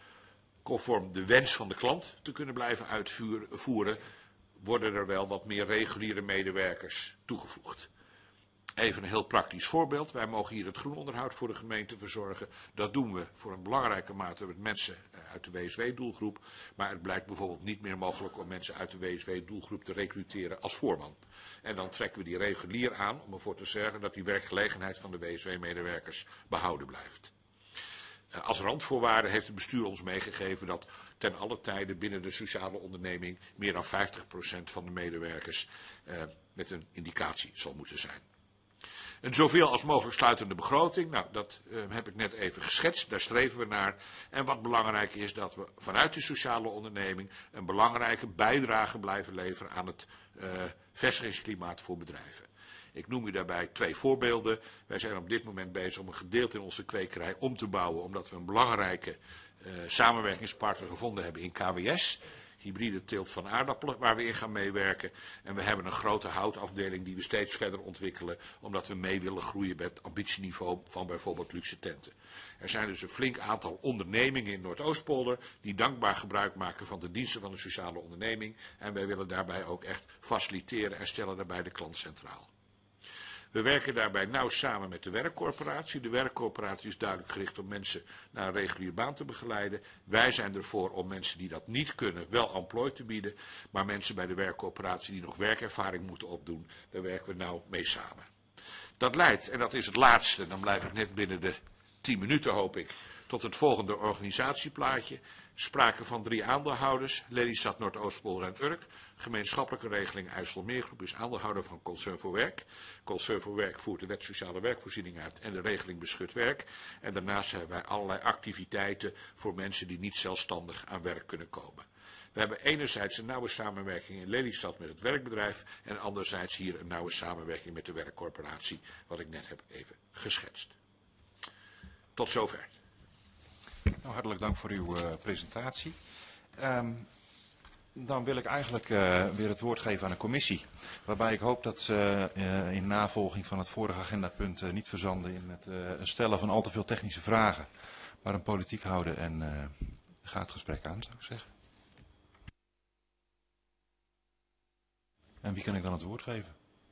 conform de wens van de klant te kunnen blijven uitvoeren, worden er wel wat meer reguliere medewerkers toegevoegd. Even een heel praktisch voorbeeld. Wij mogen hier het groenonderhoud voor de gemeente verzorgen. Dat doen we voor een belangrijke mate met mensen uit de W S W-doelgroep. Maar het blijkt bijvoorbeeld niet meer mogelijk om mensen uit de W S W-doelgroep te recruteren als voorman. En dan trekken we die regulier aan om ervoor te zorgen dat die werkgelegenheid van de W S W-medewerkers behouden blijft. Als randvoorwaarde heeft het bestuur ons meegegeven dat ten alle tijde binnen de sociale onderneming meer dan vijftig procent van de medewerkers uh, met een indicatie zal moeten zijn. Een zoveel als mogelijk sluitende begroting, nou dat uh, heb ik net even geschetst, daar streven we naar. En wat belangrijk is dat we vanuit de sociale onderneming een belangrijke bijdrage blijven leveren aan het uh, vestigingsklimaat voor bedrijven. Ik noem u daarbij twee voorbeelden. Wij zijn op dit moment bezig om een gedeelte in onze kwekerij om te bouwen, omdat we een belangrijke uh, samenwerkingspartner gevonden hebben in K W S. Hybride teelt van aardappelen, waar we in gaan meewerken. En we hebben een grote houtafdeling die we steeds verder ontwikkelen, omdat we mee willen groeien met het ambitieniveau van bijvoorbeeld luxe tenten. Er zijn dus een flink aantal ondernemingen in Noordoostpolder die dankbaar gebruik maken van de diensten van de sociale onderneming. En wij willen daarbij ook echt faciliteren en stellen daarbij de klant centraal. We werken daarbij nauw samen met de werkcorporatie. De werkcorporatie is duidelijk gericht om mensen naar een reguliere baan te begeleiden. Wij zijn ervoor om mensen die dat niet kunnen wel emplooi te bieden. Maar mensen bij de werkcorporatie die nog werkervaring moeten opdoen, daar werken we nauw mee samen. Dat leidt, en dat is het laatste, dan blijf ik net binnen de tien minuten hoop ik, tot het volgende organisatieplaatje. Sprake van drie aandeelhouders, Lelystad, Noordoostpolder en Urk. Gemeenschappelijke regeling IJsselmeergroep is aandeelhouder van Concern voor Werk. Concern voor Werk voert de wet sociale werkvoorziening uit en de regeling beschut werk. En daarnaast hebben wij allerlei activiteiten voor mensen die niet zelfstandig aan werk kunnen komen. We hebben enerzijds een nauwe samenwerking in Lelystad met het werkbedrijf en anderzijds hier een nauwe samenwerking met de werkcorporatie, wat ik net heb even geschetst. Tot zover. Nou, hartelijk dank voor uw uh, presentatie. Um, dan wil ik eigenlijk uh, weer het woord geven aan de commissie. Waarbij ik hoop dat ze uh, in navolging van het vorige agendapunt uh, niet verzanden in het uh, stellen van al te veel technische vragen. Maar een politiek houden en uh, ga het gesprek aan, zou ik zeggen. En wie kan ik dan het woord geven?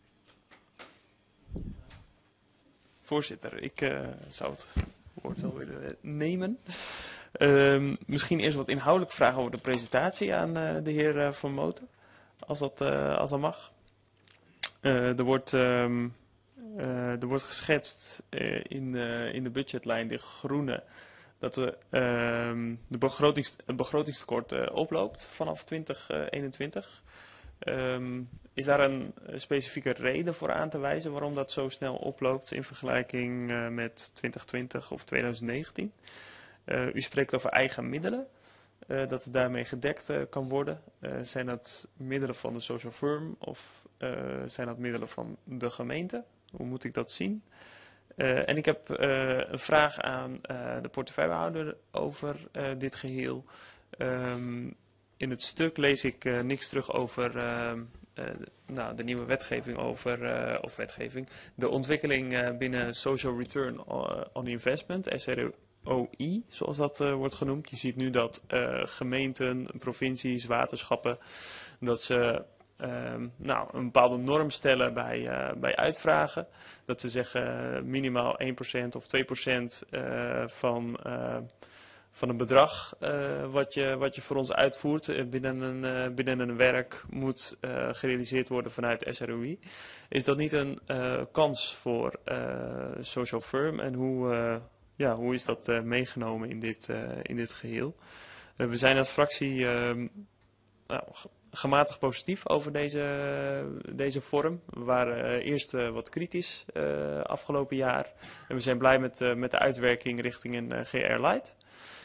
Voorzitter, ik uh, zou het woord wel willen nemen. Uh, misschien eerst wat inhoudelijke vragen over de presentatie aan uh, de heer uh, Van Moten, als dat, uh, als dat mag. Uh, er, wordt, um, uh, er wordt geschetst uh, in, uh, in de budgetlijn, de groene, dat de, uh, de begrotings, het begrotingstekort uh, oploopt vanaf twintig eenentwintig. Um, is daar een specifieke reden voor aan te wijzen waarom dat zo snel oploopt in vergelijking uh, met twintig twintig of twintig negentien? Uh, u spreekt over eigen middelen, uh, dat het daarmee gedekt uh, kan worden. Uh, zijn dat middelen van de social firm of uh, zijn dat middelen van de gemeente? Hoe moet ik dat zien? Uh, en ik heb uh, een vraag aan uh, de portefeuillehouder over uh, dit geheel. Um, in het stuk lees ik uh, niks terug over uh, uh, nou, de nieuwe wetgeving over, uh, of wetgeving, de ontwikkeling uh, binnen Social Return on Investment, S R O I, zoals dat uh, wordt genoemd. Je ziet nu dat uh, gemeenten, provincies, waterschappen, dat ze uh, nou, een bepaalde norm stellen bij, uh, bij uitvragen. Dat ze zeggen uh, minimaal één procent of twee procent uh, van, uh, van een bedrag uh, wat, je, wat je voor ons uitvoert uh, binnen, een, uh, binnen een werk moet uh, gerealiseerd worden vanuit S R O I. Is dat niet een uh, kans voor uh, Social Firm en hoe... Uh, Ja, hoe is dat uh, meegenomen in dit, uh, in dit geheel? Uh, we zijn als fractie uh, nou, gematigd positief over deze, deze vorm. We waren uh, eerst uh, wat kritisch uh, afgelopen jaar. En we zijn blij met, uh, met de uitwerking richting een uh, G R Light.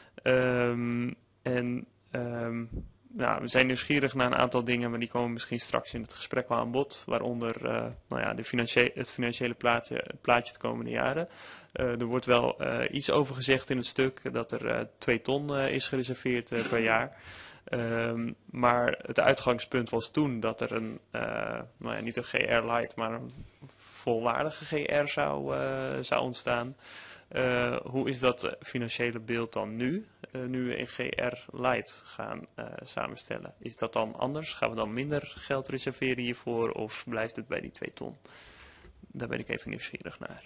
Um, en um, nou, we zijn nieuwsgierig naar een aantal dingen, maar die komen misschien straks in het gesprek wel aan bod. Waaronder uh, nou ja, de financie het financiële plaatje, het plaatje de komende jaren. Uh, er wordt wel uh, iets over gezegd in het stuk dat er uh, twee ton uh, is gereserveerd uh, per jaar. Um, maar het uitgangspunt was toen dat er een, uh, nou ja, niet een G R Light, maar een volwaardige G R zou, uh, zou ontstaan. Uh, hoe is dat financiële beeld dan nu, uh, nu we een G R Light gaan uh, samenstellen? Is dat dan anders? Gaan we dan minder geld reserveren hiervoor of blijft het bij die twee ton? Daar ben ik even nieuwsgierig naar.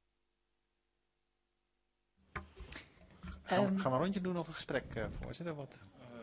Gaan we, gaan we een rondje doen of een gesprek, uh, voorzitter? Wat?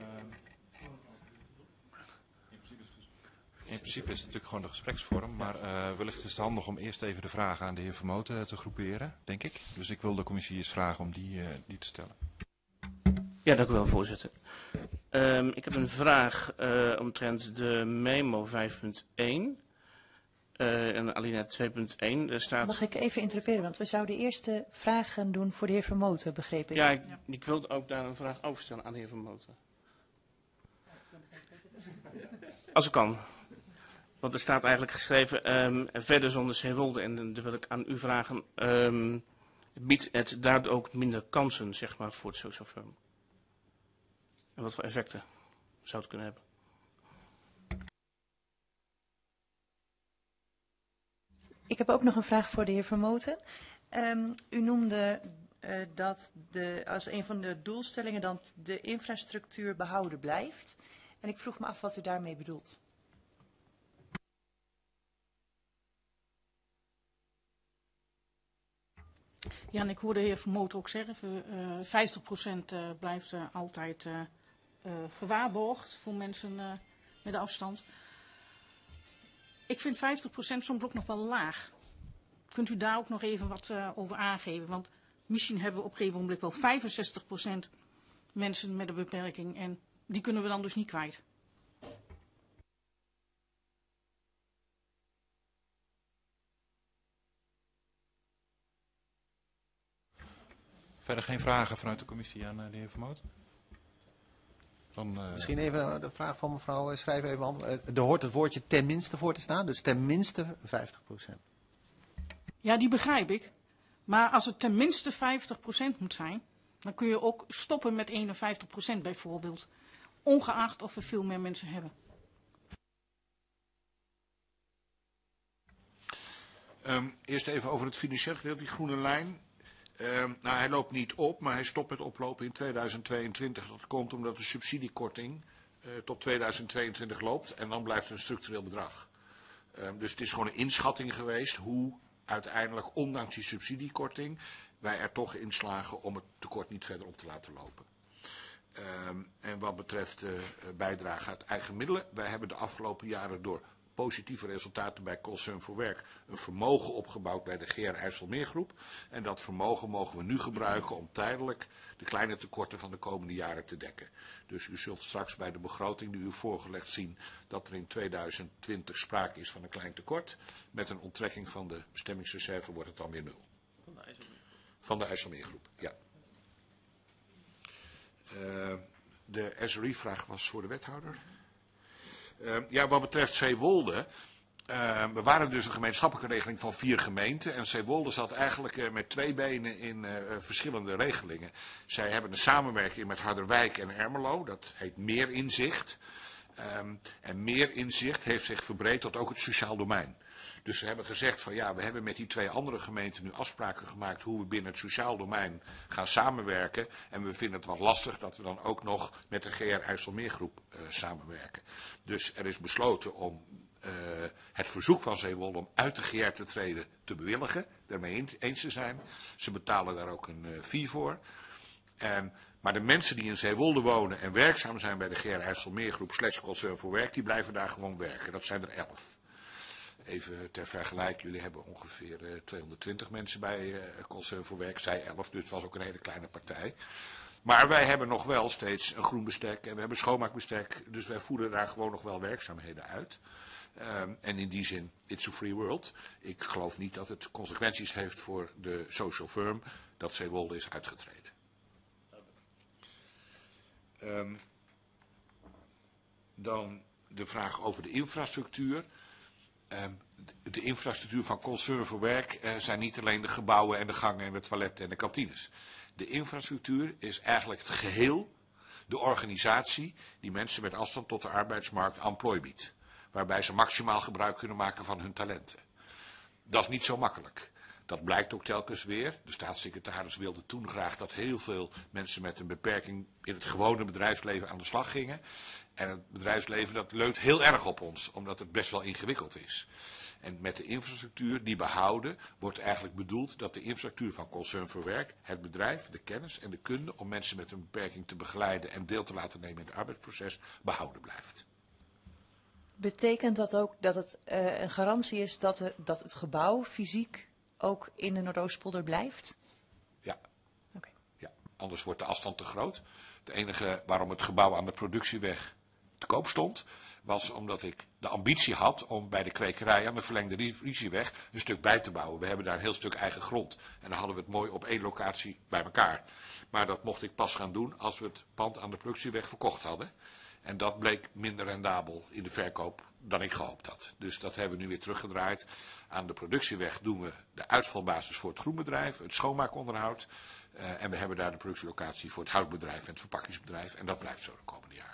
In principe is het natuurlijk gewoon de gespreksvorm, maar uh, wellicht is het handig om eerst even de vragen aan de heer Vermoten te groeperen, denk ik. Dus ik wil de commissie eens vragen om die, uh, die te stellen. Ja, dank u wel, voorzitter. Um, ik heb een vraag uh, omtrent de memo vijf punt één uh, en alinea twee punt één. Er staat... Mag ik even interruperen, want we zouden eerst de vragen doen voor de heer Vermoten, begreep ik. Ja, ik, ik wilde ook daar een vraag over stellen aan de heer Vermoten. Als ik kan. Want er staat eigenlijk geschreven, um, verder zonder Zeewolde, en dan wil ik aan u vragen, um, biedt het daardoor ook minder kansen, zeg maar, voor het social firm? En wat voor effecten zou het kunnen hebben? Ik heb ook nog een vraag voor de heer Vermoten. Um, u noemde uh, dat de, als een van de doelstellingen dat de infrastructuur behouden blijft. En ik vroeg me af wat u daarmee bedoelt. Ja, en ik hoorde de heer Vermoten ook zeggen, uh, vijftig procent uh, blijft uh, altijd uh, uh, gewaarborgd voor mensen uh, met de afstand. Ik vind vijftig procent soms ook nog wel laag. Kunt u daar ook nog even wat uh, over aangeven? Want misschien hebben we op een gegeven moment wel vijfenzestig procent mensen met een beperking en die kunnen we dan dus niet kwijt. Verder geen vragen vanuit de commissie aan de heer Vermoten? Dan, uh... Misschien even de vraag van mevrouw Schrijver even beantwoorden. Er hoort het woordje tenminste voor te staan, dus tenminste vijftig procent. Ja, die begrijp ik. Maar als het tenminste vijftig procent moet zijn, dan kun je ook stoppen met eenenvijftig procent bijvoorbeeld. ongeacht of we veel meer mensen hebben. Um, eerst even over het financieel gedeelte, die groene lijn. Um, nou, hij loopt niet op, maar hij stopt met oplopen in tweeduizend tweeëntwintig. Dat komt omdat de subsidiekorting uh, tot tweeduizend tweeëntwintig loopt en dan blijft het een structureel bedrag. Um, dus het is gewoon een inschatting geweest hoe uiteindelijk, ondanks die subsidiekorting, wij er toch in slagen om het tekort niet verder op te laten lopen. Um, en wat betreft uh, bijdrage uit eigen middelen, wij hebben de afgelopen jaren door positieve resultaten bij Concern voor Werk een vermogen opgebouwd bij de G R IJsselmeergroep. En dat vermogen mogen we nu gebruiken om tijdelijk de kleine tekorten van de komende jaren te dekken. Dus u zult straks bij de begroting die u voorgelegd zien dat er in tweeduizend twintig sprake is van een klein tekort. Met een onttrekking van de bestemmingsreserve wordt het dan weer nul. Van de IJsselmeergroep. Van de IJsselmeergroep, ja. Uh, de S R I-vraag was voor de wethouder. Uh, ja, wat betreft Zeewolde, uh, we waren dus een gemeenschappelijke regeling van vier gemeenten. En Zeewolde zat eigenlijk uh, met twee benen in uh, verschillende regelingen. Zij hebben een samenwerking met Harderwijk en Ermelo, dat heet Meer Inzicht. Um, en Meer Inzicht heeft zich verbreed tot ook het sociaal domein. Dus ze hebben gezegd van ja, we hebben met die twee andere gemeenten nu afspraken gemaakt hoe we binnen het sociaal domein gaan samenwerken. En we vinden het wel lastig dat we dan ook nog met de G R IJsselmeergroep uh, samenwerken. Dus er is besloten om uh, het verzoek van Zeewolde om uit de G R te treden te bewilligen. Daarmee eens te zijn. Ze betalen daar ook een uh, fee voor. Um, maar de mensen die in Zeewolde wonen en werkzaam zijn bij de G R IJsselmeergroep slash Concern voor Werk, die blijven daar gewoon werken. Dat zijn er elf. Even ter vergelijking, jullie hebben ongeveer uh, tweehonderdtwintig mensen bij uh, Concern voor Werk, zij elf, dus het was ook een hele kleine partij. Maar wij hebben nog wel steeds een groen bestek en we hebben schoonmaakbestek, dus wij voeren daar gewoon nog wel werkzaamheden uit. Um, en in die zin, it's a free world. Ik geloof niet dat het consequenties heeft voor de social firm dat Zeewolde is uitgetreden. Um, dan de vraag over de infrastructuur. Um, de, de infrastructuur van Concern voor Werk uh, zijn niet alleen de gebouwen en de gangen en de toiletten en de kantines. De infrastructuur is eigenlijk het geheel, de organisatie die mensen met afstand tot de arbeidsmarkt emplooi biedt. Waarbij ze maximaal gebruik kunnen maken van hun talenten. Dat is niet zo makkelijk. Dat blijkt ook telkens weer. De staatssecretaris wilde toen graag dat heel veel mensen met een beperking in het gewone bedrijfsleven aan de slag gingen. En het bedrijfsleven dat leunt heel erg op ons, omdat het best wel ingewikkeld is. En met de infrastructuur die behouden, wordt eigenlijk bedoeld dat de infrastructuur van Concern voor Werk, het bedrijf, de kennis en de kunde om mensen met een beperking te begeleiden en deel te laten nemen in het arbeidsproces, behouden blijft. Betekent dat ook dat het uh, een garantie is dat, de, dat het gebouw fysiek ook in de Noordoostpolder blijft? Ja. Okay. Ja. Anders wordt de afstand te groot. Het enige waarom het gebouw aan de productieweg te koop stond, was omdat ik de ambitie had om bij de kwekerij aan de verlengde rivierweg een stuk bij te bouwen. We hebben daar een heel stuk eigen grond. En dan hadden we het mooi op één locatie bij elkaar. Maar dat mocht ik pas gaan doen als we het pand aan de productieweg verkocht hadden. En dat bleek minder rendabel in de verkoop dan ik gehoopt had. Dus dat hebben we nu weer teruggedraaid. Aan de productieweg doen we de uitvalbasis voor het groenbedrijf, het schoonmaakonderhoud. Uh, en we hebben daar de productielocatie voor het houtbedrijf en het verpakkingsbedrijf. En dat blijft zo de komende jaren.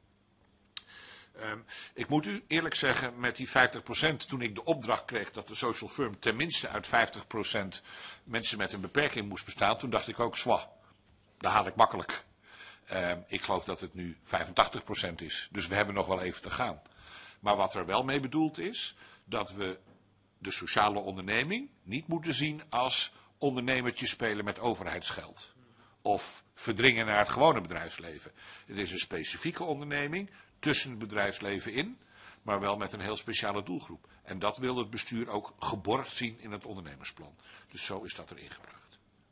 Um, ik moet u eerlijk zeggen, met die vijftig procent, toen ik de opdracht kreeg dat de social firm tenminste uit vijftig procent mensen met een beperking moest bestaan, toen dacht ik ook, zwa, daar haal ik makkelijk. Um, ik geloof dat het nu vijfentachtig procent is, dus we hebben nog wel even te gaan. Maar wat er wel mee bedoeld is, dat we de sociale onderneming niet moeten zien als ondernemertje spelen met overheidsgeld. Of verdringen naar het gewone bedrijfsleven. Het is een specifieke onderneming tussen het bedrijfsleven in, maar wel met een heel speciale doelgroep. En dat wil het bestuur ook geborgd zien in het ondernemersplan. Dus zo is dat erin gebracht.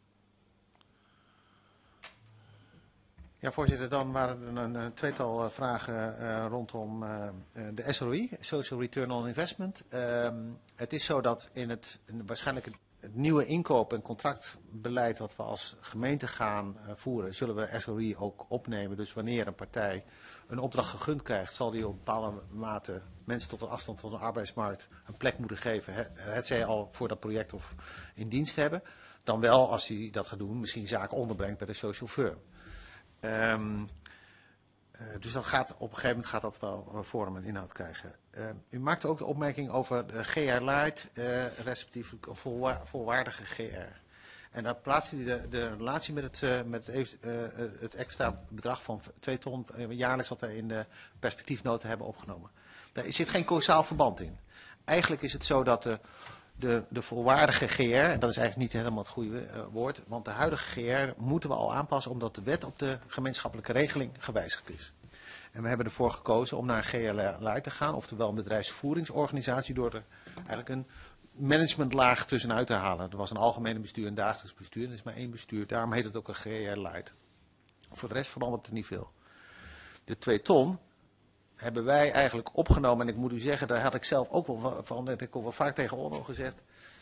Ja, voorzitter, dan waren er een, een tweetal uh, vragen uh, rondom uh, de S R O I, Social Return on Investment. Uh, het is zo dat in het in waarschijnlijk het, het nieuwe inkoop- en contractbeleid dat we als gemeente gaan uh, voeren, zullen we S R O I ook opnemen. Dus wanneer een partij een opdracht gegund krijgt, zal die op bepaalde mate mensen tot een afstand tot de arbeidsmarkt een plek moeten geven. Het, het zij al voor dat project of in dienst hebben. Dan wel, als hij dat gaat doen, misschien zaken onderbrengt bij de social firm. Um, Uh, dus dat gaat, op een gegeven moment gaat dat wel uh, vorm en inhoud krijgen. Uh, u maakte ook de opmerking over de G R Light, uh, respectievelijk een volwa volwaardige G R. En daar plaatst u de, de relatie met het, uh, met het, uh, het extra bedrag van twee ton uh, jaarlijks wat wij in de perspectiefnota hebben opgenomen. Daar zit geen causaal verband in. Eigenlijk is het zo dat de, de, de volwaardige G R, en dat is eigenlijk niet helemaal het goede uh, woord, want de huidige G R moeten we al aanpassen omdat de wet op de gemeenschappelijke regeling gewijzigd is. En we hebben ervoor gekozen om naar een G R Light te gaan, oftewel een bedrijfsvoeringsorganisatie, door er eigenlijk een managementlaag tussenuit te halen. Er was een algemene bestuur en dagelijks bestuur, en er is maar één bestuur. Daarom heet het ook een G R Light. Voor de rest verandert er niet veel. De twee ton hebben wij eigenlijk opgenomen, en ik moet u zeggen, daar had ik zelf ook wel van, dat heb ik ook wel vaak tegen Onno gezegd,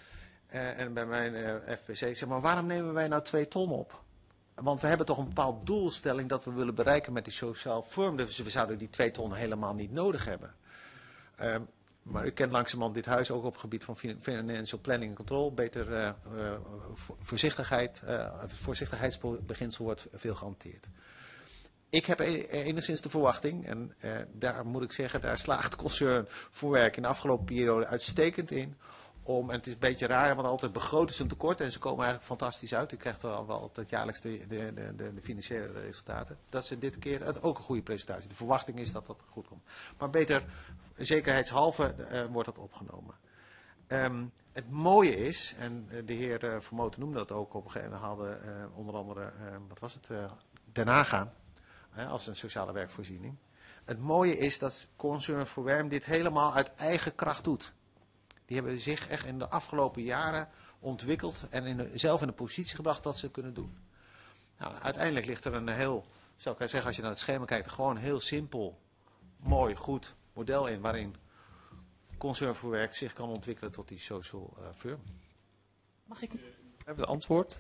uh, en bij mijn uh, F P C, ik zeg maar, waarom nemen wij nou twee ton op? Want we hebben toch een bepaald doelstelling dat we willen bereiken met die sociaal firm, dus we zouden die twee ton helemaal niet nodig hebben. Uh, maar u kent langzamerhand dit huis ook op het gebied van financial planning en control, beter uh, uh, voorzichtigheid, uh, voorzichtigheidsbeginsel wordt veel gehanteerd. Ik heb enigszins de verwachting, en uh, daar moet ik zeggen, daar slaagt concern Voorwerk in de afgelopen periode uitstekend in. Om, en het is een beetje raar, want altijd begroten ze een tekort en ze komen eigenlijk fantastisch uit. U krijgt wel, wel altijd jaarlijks de, de, de, de financiële resultaten. Dat ze dit keer, het ook een goede presentatie. De verwachting is dat dat goed komt. Maar beter, zekerheidshalve uh, wordt dat opgenomen. Um, het mooie is, en de heer uh, Vermoten noemde dat ook op een gegeven moment, hadden uh, onder andere, uh, wat was het, uh, Den Haag uh, als een sociale werkvoorziening. Het mooie is dat Concern Voorwerm dit helemaal uit eigen kracht doet. Die hebben zich echt in de afgelopen jaren ontwikkeld en in de, zelf in de positie gebracht dat ze het kunnen doen. Nou, uiteindelijk ligt er een heel, zou ik zeggen als je naar het schema kijkt, gewoon een heel simpel, mooi, goed model in waarin Concern Voorwerk zich kan ontwikkelen tot die social uh, firm. Mag ik? Ik heb het antwoord.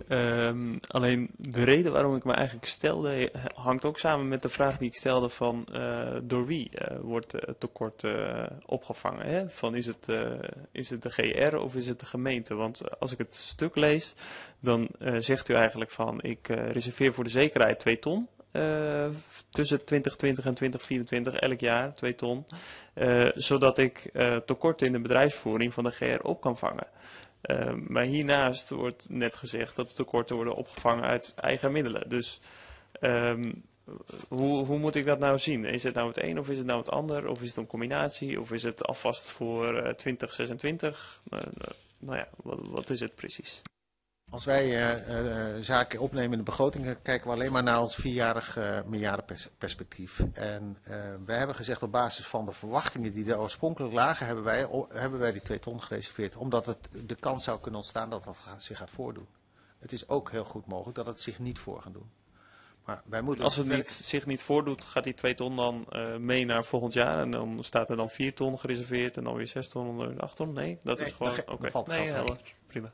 Um, alleen de reden waarom ik me eigenlijk stelde hangt ook samen met de vraag die ik stelde van uh, door wie uh, wordt het uh, tekort uh, opgevangen. Hè? Van is het, uh, is het de G R of is het de gemeente? Want als ik het stuk lees, dan uh, zegt u eigenlijk van ik uh, reserveer voor de zekerheid twee ton. Uh, tussen twintig twintig en twintig vierentwintig elk jaar twee ton. Uh, zodat ik uh, tekorten in de bedrijfsvoering van de G R op kan vangen. Uh, maar hiernaast wordt net gezegd dat de tekorten worden opgevangen uit eigen middelen. Dus um, hoe, hoe moet ik dat nou zien? Is het nou het een of is het nou het ander? Of is het een combinatie? Of is het alvast voor uh, twintig zesentwintig? Uh, nou ja, wat, wat is het precies? Als wij uh, uh, zaken opnemen in de begroting, kijken we alleen maar naar ons vierjarig uh, meerjarenperspectief. En uh, wij hebben gezegd op basis van de verwachtingen die er oorspronkelijk lagen, hebben wij, o, hebben wij die twee ton gereserveerd. Omdat het de kans zou kunnen ontstaan dat dat zich gaat voordoen. Het is ook heel goed mogelijk dat het zich niet voor gaat doen. Maar wij moeten als het niet, zich niet voordoet, gaat die twee ton dan uh, mee naar volgend jaar en dan staat er dan vier ton gereserveerd en dan weer zes ton en dan acht ton? Nee, dat nee, is gewoon... Oké, okay. Nee, helder. Prima.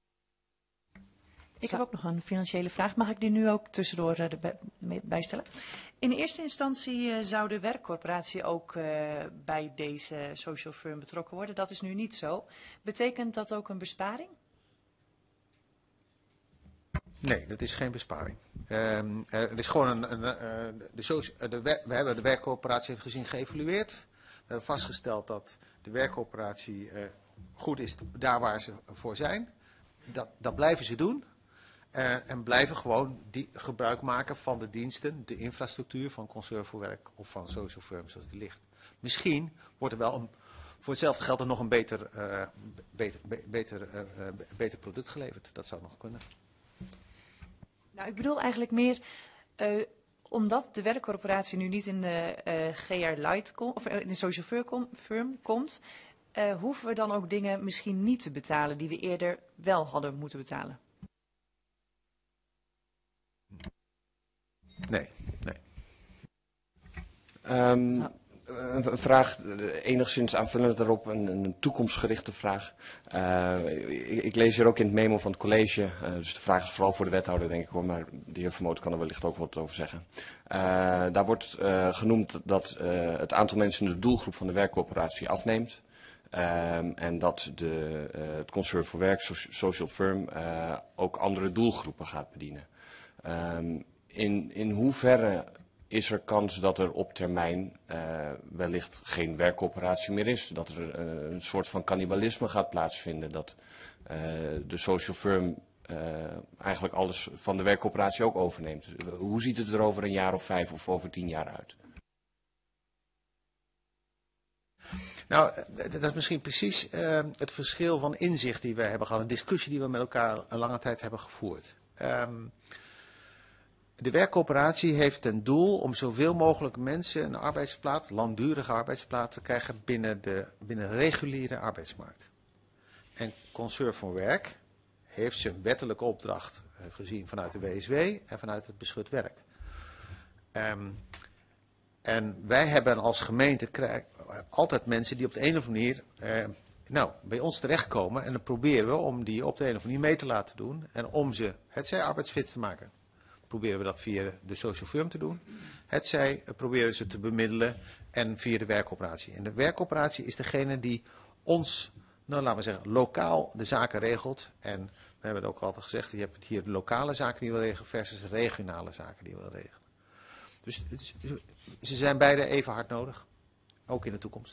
Ik heb ook nog een financiële vraag. Mag ik die nu ook tussendoor uh, erbij stellen? In eerste instantie uh, zou de werkcorporatie ook uh, bij deze social firm betrokken worden. Dat is nu niet zo. Betekent dat ook een besparing? Nee, dat is geen besparing. Um, er is gewoon een, een, uh, de socia- de wer- we hebben de werkcorporatie gezien geëvalueerd. We hebben vastgesteld dat de werkcorporatie uh, goed is daar waar ze voor zijn. Dat, dat blijven ze doen. Uh, en blijven gewoon die, gebruik maken van de diensten, de infrastructuur van Concern Voorwerk of van social firms zoals die ligt. Misschien wordt er wel een, voor hetzelfde geld er nog een beter, uh, beter, be, beter, uh, uh, beter product geleverd. Dat zou nog kunnen. Nou, ik bedoel eigenlijk meer, uh, omdat de werkcorporatie nu niet in de uh, G R Light kom, of in de social firm, firm komt, uh, hoeven we dan ook dingen misschien niet te betalen die we eerder wel hadden moeten betalen? Nee, nee. Um, een vraag, enigszins aanvullend daarop, een, een toekomstgerichte vraag. Uh, ik, ik lees hier ook in het memo van het college, uh, dus de vraag is vooral voor de wethouder denk ik hoor, maar de heer Vermoot kan er wellicht ook wat over zeggen. Uh, daar wordt uh, genoemd dat uh, het aantal mensen in de doelgroep van de werkcorporatie afneemt. Um, en dat de, uh, het Concern Voorwerk, social firm, uh, ook andere doelgroepen gaat bedienen. Um, in, in hoeverre is er kans dat er op termijn uh, wellicht geen werkcoöperatie meer is. Dat er uh, een soort van cannibalisme gaat plaatsvinden. Dat uh, de social firm uh, eigenlijk alles van de werkcoöperatie ook overneemt. Hoe ziet het er over een jaar of vijf of over tien jaar uit? Nou, dat is misschien precies uh, het verschil van inzicht die we hebben gehad. Een discussie die we met elkaar een lange tijd hebben gevoerd. Um, de werkcoöperatie heeft ten doel om zoveel mogelijk mensen een arbeidsplaats, langdurige arbeidsplaats te krijgen binnen de, binnen de reguliere arbeidsmarkt. En Concern voor Werk heeft zijn wettelijke opdracht uh, gezien vanuit de W S W en vanuit het beschut werk. Um, En wij hebben als gemeente krijg, altijd mensen die op de een of andere manier eh, nou, bij ons terechtkomen. En dan proberen we om die op de een of andere manier mee te laten doen. En om ze, hetzij arbeidsfit te maken, proberen we dat via de social firm te doen. Hetzij proberen ze te bemiddelen en via de werkcoöperatie. En de werkcoöperatie is degene die ons, nou laten we zeggen, lokaal de zaken regelt. En we hebben het ook altijd gezegd, je hebt hier de lokale zaken die we regelen versus de regionale zaken die we regelen. Dus ze zijn beide even hard nodig, ook in de toekomst.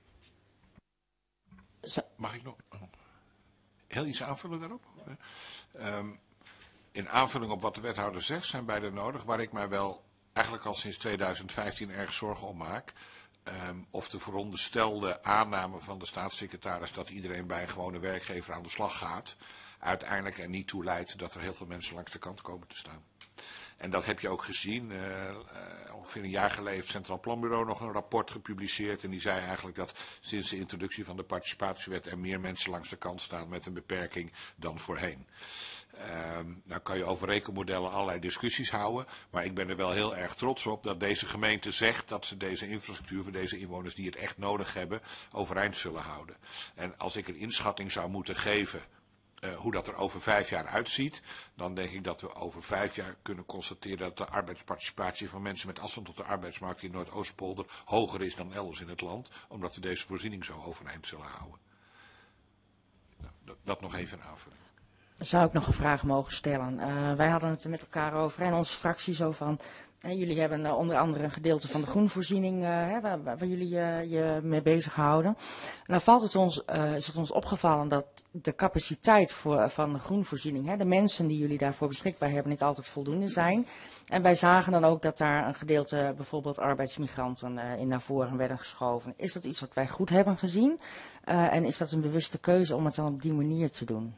Mag ik nog heel iets aanvullen daarop? Um, in aanvulling op wat de wethouder zegt, zijn beide nodig. Waar ik mij wel eigenlijk al sinds tweeduizend vijftien erg zorgen om maak. Um, of de veronderstelde aanname van de staatssecretaris dat iedereen bij een gewone werkgever aan de slag gaat, uiteindelijk er niet toe leidt dat er heel veel mensen langs de kant komen te staan. En dat heb je ook gezien. Uh, uh, ongeveer een jaar geleden heeft het Centraal Planbureau nog een rapport gepubliceerd. En die zei eigenlijk dat sinds de introductie van de participatiewet er meer mensen langs de kant staan met een beperking dan voorheen. Uh, nou kan je over rekenmodellen allerlei discussies houden. Maar ik ben er wel heel erg trots op dat deze gemeente zegt dat ze deze infrastructuur voor deze inwoners die het echt nodig hebben overeind zullen houden. En als ik een inschatting zou moeten geven Uh, hoe dat er over vijf jaar uitziet, dan denk ik dat we over vijf jaar kunnen constateren dat de arbeidsparticipatie van mensen met afstand tot de arbeidsmarkt in Noordoostpolder hoger is dan elders in het land, omdat we deze voorziening zo overeind zullen houden. Nou, dat, dat nog even een aanvulling. Zou ik nog een vraag mogen stellen? Uh, wij hadden het er met elkaar over en onze fractie zo van, hè, jullie hebben uh, onder andere een gedeelte van de groenvoorziening uh, hè, waar, waar jullie uh, je mee bezighouden. En dan valt het ons, uh, is het ons opgevallen dat de capaciteit voor, van de groenvoorziening, hè, de mensen die jullie daarvoor beschikbaar hebben, niet altijd voldoende zijn. En wij zagen dan ook dat daar een gedeelte bijvoorbeeld arbeidsmigranten uh, in naar voren werden geschoven. Is dat iets wat wij goed hebben gezien? Uh, en is dat een bewuste keuze om het dan op die manier te doen?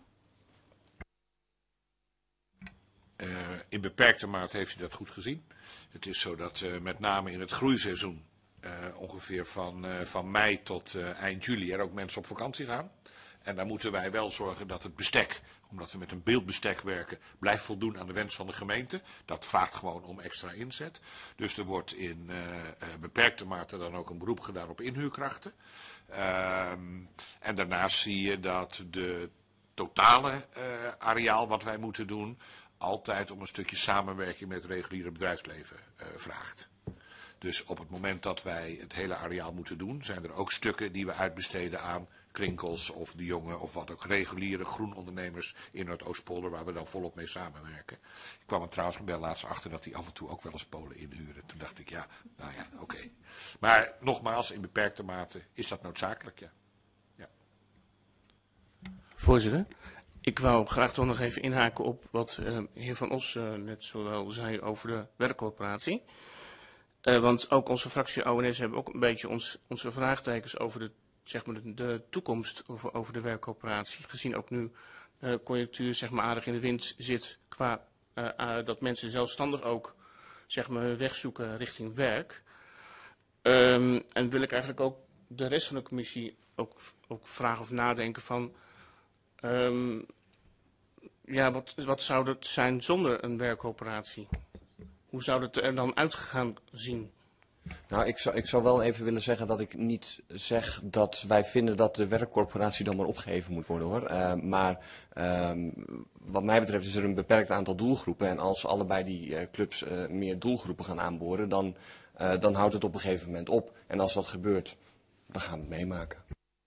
Uh, in beperkte mate heeft u dat goed gezien. Het is zo dat uh, met name in het groeiseizoen uh, ongeveer van, uh, van mei tot uh, eind juli er ook mensen op vakantie gaan. En daar moeten wij wel zorgen dat het bestek, omdat we met een beeldbestek werken, blijft voldoen aan de wens van de gemeente. Dat vraagt gewoon om extra inzet. Dus er wordt in uh, uh, beperkte mate dan ook een beroep gedaan op inhuurkrachten. Uh, en daarnaast zie je dat de totale uh, areaal wat wij moeten doen altijd om een stukje samenwerking met het reguliere bedrijfsleven uh, vraagt. Dus op het moment dat wij het hele areaal moeten doen, zijn er ook stukken die we uitbesteden aan Krinkels of de jonge of wat ook reguliere groenondernemers in Noordoostpolder waar we dan volop mee samenwerken. Ik kwam er trouwens wel laatst achter dat die af en toe ook wel eens Polen inhuren. Toen dacht ik ja, nou ja, oké. Okay. Maar nogmaals, in beperkte mate is dat noodzakelijk, ja. ja. Voorzitter, ik wou graag toch nog even inhaken op wat uh, de heer Van Os uh, net zowel zei over de werkcoöperatie. Uh, want ook onze fractie O N S hebben ook een beetje ons, onze vraagtekens over de, zeg maar de, de toekomst over, over de werkcoöperatie. Gezien ook nu de uh, conjunctuur zeg maar, aardig in de wind zit qua uh, uh, dat mensen zelfstandig ook zeg maar, hun weg zoeken richting werk. Um, en wil ik eigenlijk ook de rest van de commissie ook, ook vragen of nadenken van Um, ja, wat, wat zou dat zijn zonder een werkcoöperatie? Hoe zou dat er dan uitgegaan zien? Nou, ik zou, ik zou wel even willen zeggen dat ik niet zeg dat wij vinden dat de werkcorporatie dan maar opgeheven moet worden, hoor. Uh, maar um, wat mij betreft is er een beperkt aantal doelgroepen. En als allebei die uh, clubs uh, meer doelgroepen gaan aanboren, dan, uh, dan houdt het op een gegeven moment op. En als dat gebeurt, dan gaan we het meemaken.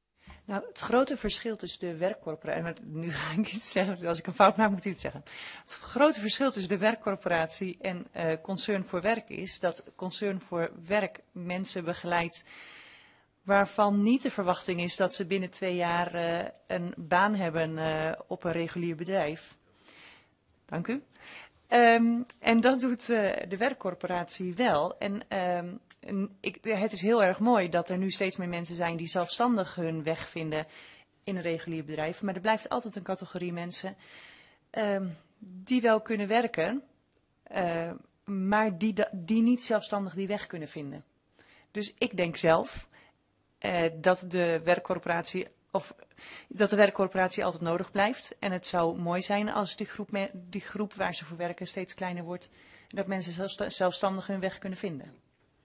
Nou, het grote verschil tussen de werkcorporatie, en nu ga ik iets zeggen, als ik een fout maak moet u het zeggen. Het grote verschil tussen de werkcorporatie en uh, Concern voor Werk is dat Concern voor Werk mensen begeleidt waarvan niet de verwachting is dat ze binnen twee jaar uh, een baan hebben uh, op een regulier bedrijf. Dank u. Um, en dat doet uh, de werkcorporatie wel. En um, en ik, het is heel erg mooi dat er nu steeds meer mensen zijn die zelfstandig hun weg vinden in een regulier bedrijf. Maar er blijft altijd een categorie mensen um, die wel kunnen werken, uh, maar die, die niet zelfstandig die weg kunnen vinden. Dus ik denk zelf uh, dat de werkcorporatie of dat de werkcorporatie altijd nodig blijft. En het zou mooi zijn als die groep, me, die groep waar ze voor werken steeds kleiner wordt. En dat mensen zelfstandig hun weg kunnen vinden.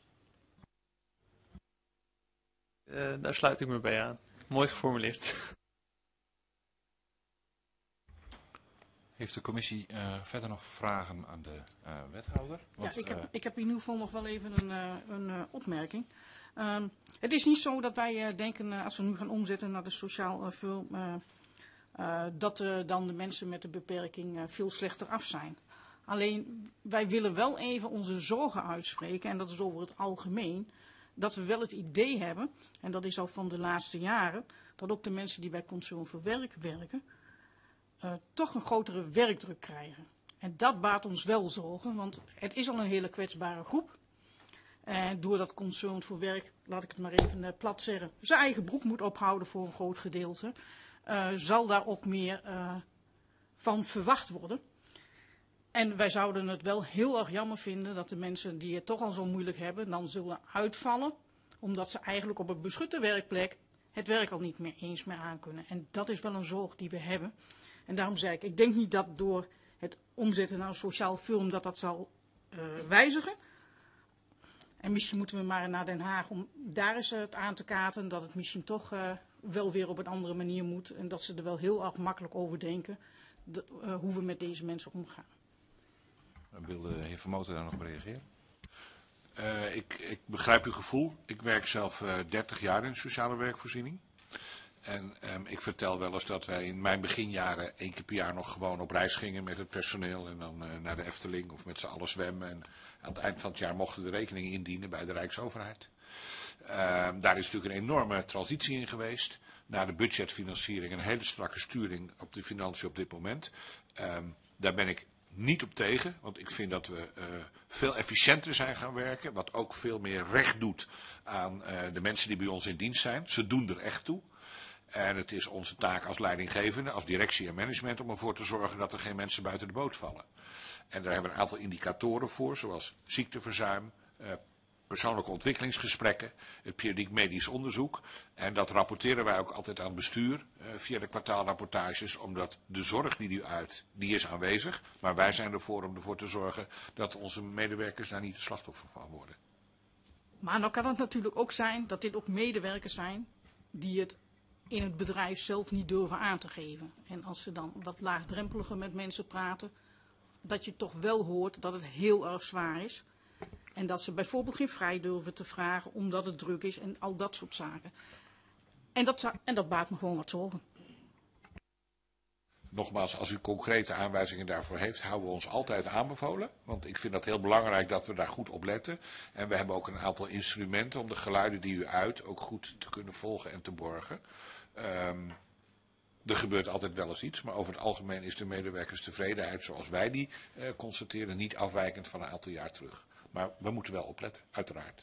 Uh, daar sluit ik me bij aan. Mooi geformuleerd. Heeft de commissie uh, verder nog vragen aan de uh, wethouder? Want, ja, ik heb, uh, ik heb in ieder geval nog wel even een, uh, een uh, opmerking. Um, het is niet zo dat wij uh, denken, uh, als we nu gaan omzetten naar de sociaal uh, veel, uh, uh, dat uh, dan de mensen met een beperking uh, veel slechter af zijn. Alleen, wij willen wel even onze zorgen uitspreken, en dat is over het algemeen, dat we wel het idee hebben, en dat is al van de laatste jaren, dat ook de mensen die bij Concern voor Werk werken, uh, toch een grotere werkdruk krijgen. En dat baart ons wel zorgen, want het is al een hele kwetsbare groep. En doordat Concern voor Werk, laat ik het maar even uh, plat zeggen, zijn eigen broek moet ophouden voor een groot gedeelte, uh, zal daar ook meer uh, van verwacht worden. En wij zouden het wel heel erg jammer vinden dat de mensen die het toch al zo moeilijk hebben, dan zullen uitvallen, omdat ze eigenlijk op een beschutte werkplek het werk al niet meer eens meer aankunnen. En dat is wel een zorg die we hebben. En daarom zeg ik, ik denk niet dat door het omzetten naar een sociaal film dat dat zal uh, wijzigen. En misschien moeten we maar naar Den Haag om daar eens het aan te kaarten dat het misschien toch uh, wel weer op een andere manier moet. En dat ze er wel heel erg makkelijk over denken de, uh, hoe we met deze mensen omgaan. Wil de heer Vermoten daar nog op reageren? Uh, ik, ik begrijp uw gevoel. Ik werk zelf uh, dertig jaar in de sociale werkvoorziening. En um, ik vertel wel eens dat wij in mijn beginjaren één keer per jaar nog gewoon op reis gingen met het personeel. En dan uh, naar de Efteling of met z'n allen zwemmen. En aan het eind van het jaar mochten de rekeningen indienen bij de Rijksoverheid. Uh, daar is natuurlijk een enorme transitie in geweest. Naar de budgetfinanciering, een hele strakke sturing op de financiën op dit moment. Um, daar ben ik niet op tegen, want ik vind dat we uh, veel efficiënter zijn gaan werken. Wat ook veel meer recht doet aan uh, de mensen die bij ons in dienst zijn. Ze doen er echt toe. En het is onze taak als leidinggevende, als directie en management, om ervoor te zorgen dat er geen mensen buiten de boot vallen. En daar hebben we een aantal indicatoren voor, zoals ziekteverzuim, uh, persoonlijke ontwikkelingsgesprekken, het periodiek medisch onderzoek. En dat rapporteren wij ook altijd aan het bestuur uh, via de kwartaalrapportages, omdat de zorg die u uit, die is aanwezig. Maar wij zijn ervoor om ervoor te zorgen dat onze medewerkers daar niet de slachtoffer van worden. Maar dan kan het natuurlijk ook zijn dat dit ook medewerkers zijn die het in het bedrijf zelf niet durven aan te geven. En als ze dan wat laagdrempeliger met mensen praten, dat je toch wel hoort dat het heel erg zwaar is. En dat ze bijvoorbeeld geen vrij durven te vragen omdat het druk is en al dat soort zaken. En dat, en dat baart me gewoon wat zorgen. Nogmaals, als u concrete aanwijzingen daarvoor heeft, houden we ons altijd aanbevolen. Want ik vind dat heel belangrijk dat we daar goed op letten. En we hebben ook een aantal instrumenten om de geluiden die u uit ook goed te kunnen volgen en te borgen. Um, er gebeurt altijd wel eens iets, maar over het algemeen is de medewerkerstevredenheid zoals wij die uh, constateren niet afwijkend van een aantal jaar terug. Maar we moeten wel opletten, uiteraard.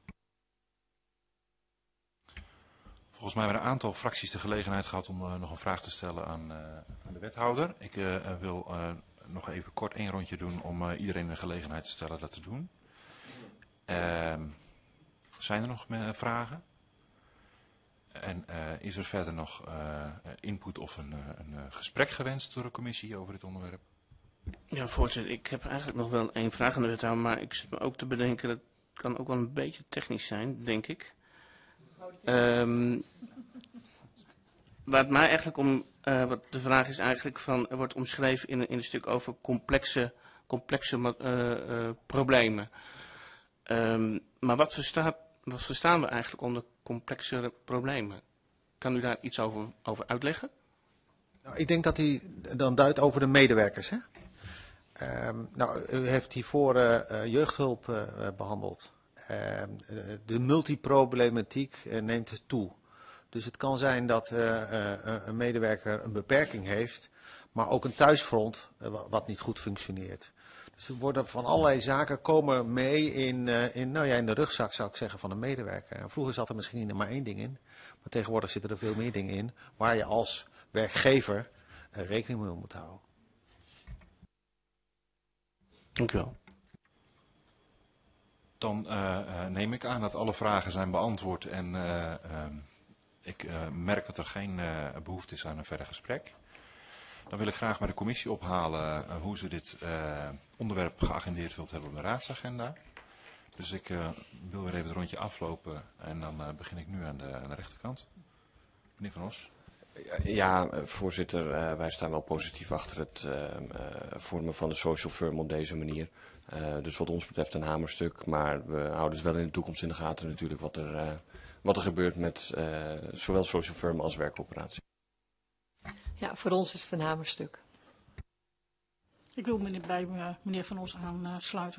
Volgens mij hebben een aantal fracties de gelegenheid gehad om uh, nog een vraag te stellen aan, uh, aan de wethouder. Ik uh, wil uh, nog even kort één rondje doen om uh, iedereen de gelegenheid te stellen dat te doen. Uh, zijn er nog uh, vragen? En uh, is er verder nog uh, input of een, een uh, gesprek gewenst door de commissie over dit onderwerp? Ja, voorzitter, ik heb eigenlijk nog wel één vraag aan de wethouder, maar ik zit me ook te bedenken, dat kan ook wel een beetje technisch zijn, denk ik. Um, waar het mij eigenlijk om, uh, wat de vraag is eigenlijk van, er wordt omschreven in, in een stuk over complexe, complexe uh, uh, problemen. Um, maar wat verstaat, wat verstaan we eigenlijk onder complexere problemen? Kan u daar iets over, over uitleggen? Nou, ik denk dat hij dan duidt over de medewerkers. Hè? Um, nou, u heeft hiervoor uh, jeugdhulp uh, behandeld. Uh, de multiproblematiek uh, neemt toe. Dus het kan zijn dat uh, uh, een medewerker een beperking heeft, maar ook een thuisfront uh, wat niet goed functioneert. Dus er worden van allerlei zaken komen mee in, uh, in, nou ja, in de rugzak, zou ik zeggen, van een medewerker. En vroeger zat er misschien maar één ding in, maar tegenwoordig zitten er veel meer dingen in waar je als werkgever uh, rekening mee moet houden. Dank u wel. Dan uh, uh, neem ik aan dat alle vragen zijn beantwoord en uh, uh, ik uh, merk dat er geen uh, behoefte is aan een verder gesprek. Dan wil ik graag bij de commissie ophalen uh, hoe ze dit uh, onderwerp geagendeerd wilt hebben op de raadsagenda. Dus ik uh, wil weer even het rondje aflopen en dan uh, begin ik nu aan de, aan de rechterkant. Meneer Van Os. Ja, voorzitter, uh, wij staan wel positief achter het uh, uh, vormen van de social firm op deze manier. Uh, dus wat ons betreft een hamerstuk, maar we houden dus wel in de toekomst in de gaten natuurlijk wat er, uh, wat er gebeurt met uh, zowel social firm als werkcoöperatie. Ja, voor ons is het een hamerstuk. Ik wil meneer, bij uh, meneer Van Os aansluiten.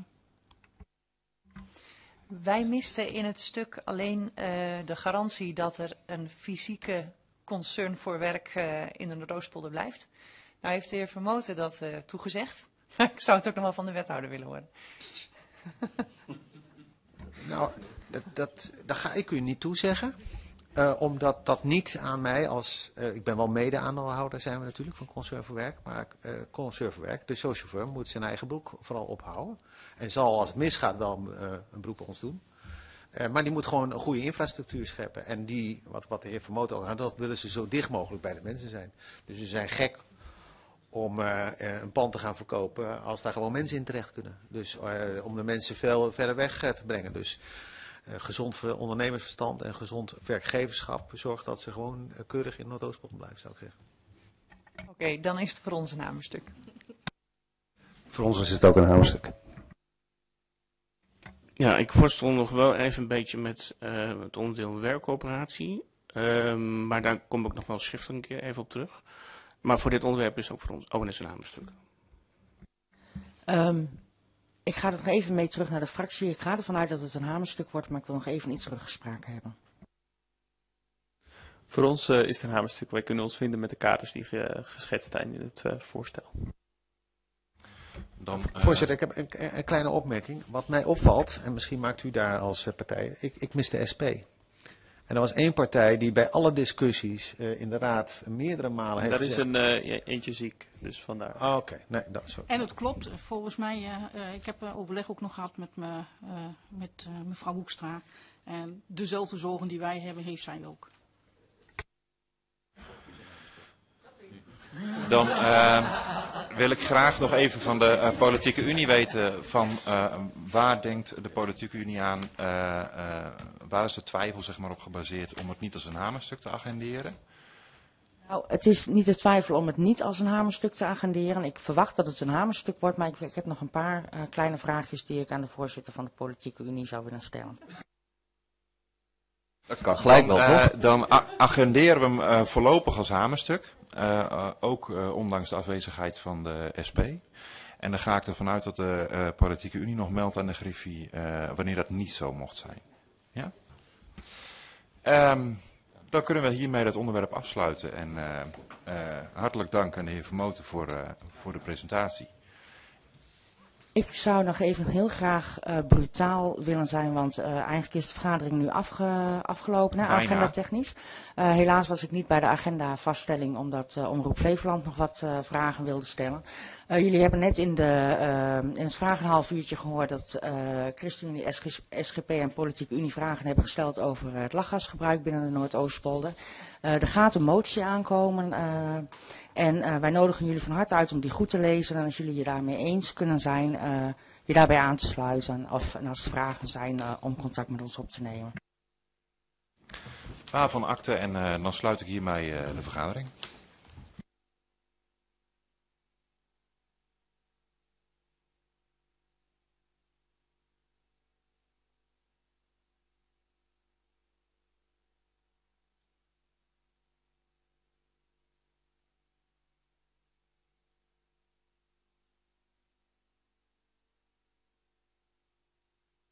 Wij misten in het stuk alleen uh, de garantie dat er een fysieke concern voor werk uh, in de Noordoostpolder blijft. Nou heeft de heer Vermoten dat uh, toegezegd. Maar ik zou het ook nog wel van de wethouder willen horen. Nou, dat, dat, dat ga ik u niet toezeggen. Uh, omdat dat niet aan mij als, uh, ik ben wel mede-aandeelhouder zijn we natuurlijk van Concern voor Werk, maar uh, Concern voor Werk, de social firm, moet zijn eigen broek vooral ophouden. En zal als het misgaat wel uh, een beroep op ons doen. Uh, maar die moet gewoon een goede infrastructuur scheppen. En die, wat, wat de heer Vermoten ook aan, dat willen ze zo dicht mogelijk bij de mensen zijn. Dus ze zijn gek om uh, een pand te gaan verkopen als daar gewoon mensen in terecht kunnen. Dus uh, om de mensen veel verder weg uh, te brengen. Dus uh, gezond ondernemersverstand en gezond werkgeverschap zorgt dat ze gewoon uh, keurig in Noordoostpolder blijven, zou ik zeggen. Oké, okay, dan is het voor ons een hamerstuk. Voor ons is het ook een hamerstuk. Ja, ik worstel nog wel even een beetje met uh, het onderdeel werkcoöperatie. Um, maar daar kom ik nog wel schriftelijk een keer even op terug. Maar voor dit onderwerp is het ook voor ons ook net een hamerstuk. Um, ik ga er nog even mee terug naar de fractie. Ik ga ervan uit dat het een hamerstuk wordt, maar ik wil nog even iets teruggesproken hebben. Voor ons uh, is het een hamerstuk. Wij kunnen ons vinden met de kaders die uh, geschetst zijn in het uh, voorstel. Dan, uh... Voorzitter, ik heb een, een kleine opmerking. Wat mij opvalt, en misschien maakt u daar als uh, partij, ik, ik mis de S P. En er was één partij die bij alle discussies uh, in de raad meerdere malen heeft Daar gezegd... Daar is een uh, eentje ziek, dus vandaar. Ah, oké. Okay. Nee, dat is ook... En het klopt, volgens mij, uh, uh, ik heb uh, overleg ook nog gehad met, me, uh, met uh, mevrouw Hoekstra. En dezelfde zorgen die wij hebben, heeft zij ook. Dan uh, wil ik graag nog even van de uh, Politieke Unie weten van uh, waar denkt de Politieke Unie aan, uh, uh, waar is de twijfel zeg maar, op gebaseerd om het niet als een hamerstuk te agenderen? Nou, het is niet de twijfel om het niet als een hamerstuk te agenderen. Ik verwacht dat het een hamerstuk wordt, maar ik, ik heb nog een paar uh, kleine vraagjes die ik aan de voorzitter van de Politieke Unie zou willen stellen. Dat kan gelijk dan, wel, uh, toch? Dan agenderen we hem uh, voorlopig als hamerstuk, uh, uh, ook uh, ondanks de afwezigheid van de S P. En dan ga ik ervan uit dat de uh, Politieke Unie nog meldt aan de Griffie uh, wanneer dat niet zo mocht zijn. Ja? Um, dan kunnen we hiermee het onderwerp afsluiten. En uh, uh, hartelijk dank aan de heer Vermoten voor, uh, voor de presentatie. Ik zou nog even heel graag uh, brutaal willen zijn, want uh, eigenlijk is de vergadering nu afge, afgelopen, hè, agenda technisch. Uh, helaas was ik niet bij de agenda vaststelling, omdat uh, Omroep Flevoland nog wat uh, vragen wilde stellen. Uh, jullie hebben net in, de, uh, in het vragen een half uurtje gehoord dat uh, ChristenUnie, S G P en Politieke Unie vragen hebben gesteld over uh, het lachgasgebruik binnen de Noordoostpolder. Uh, er gaat een motie aankomen. Uh, En uh, wij nodigen jullie van harte uit om die goed te lezen. En als jullie je daarmee eens kunnen zijn, uh, je daarbij aan te sluiten. Of en als er vragen zijn, uh, om contact met ons op te nemen. Waarvan akte en uh, dan sluit ik hiermee uh, de vergadering.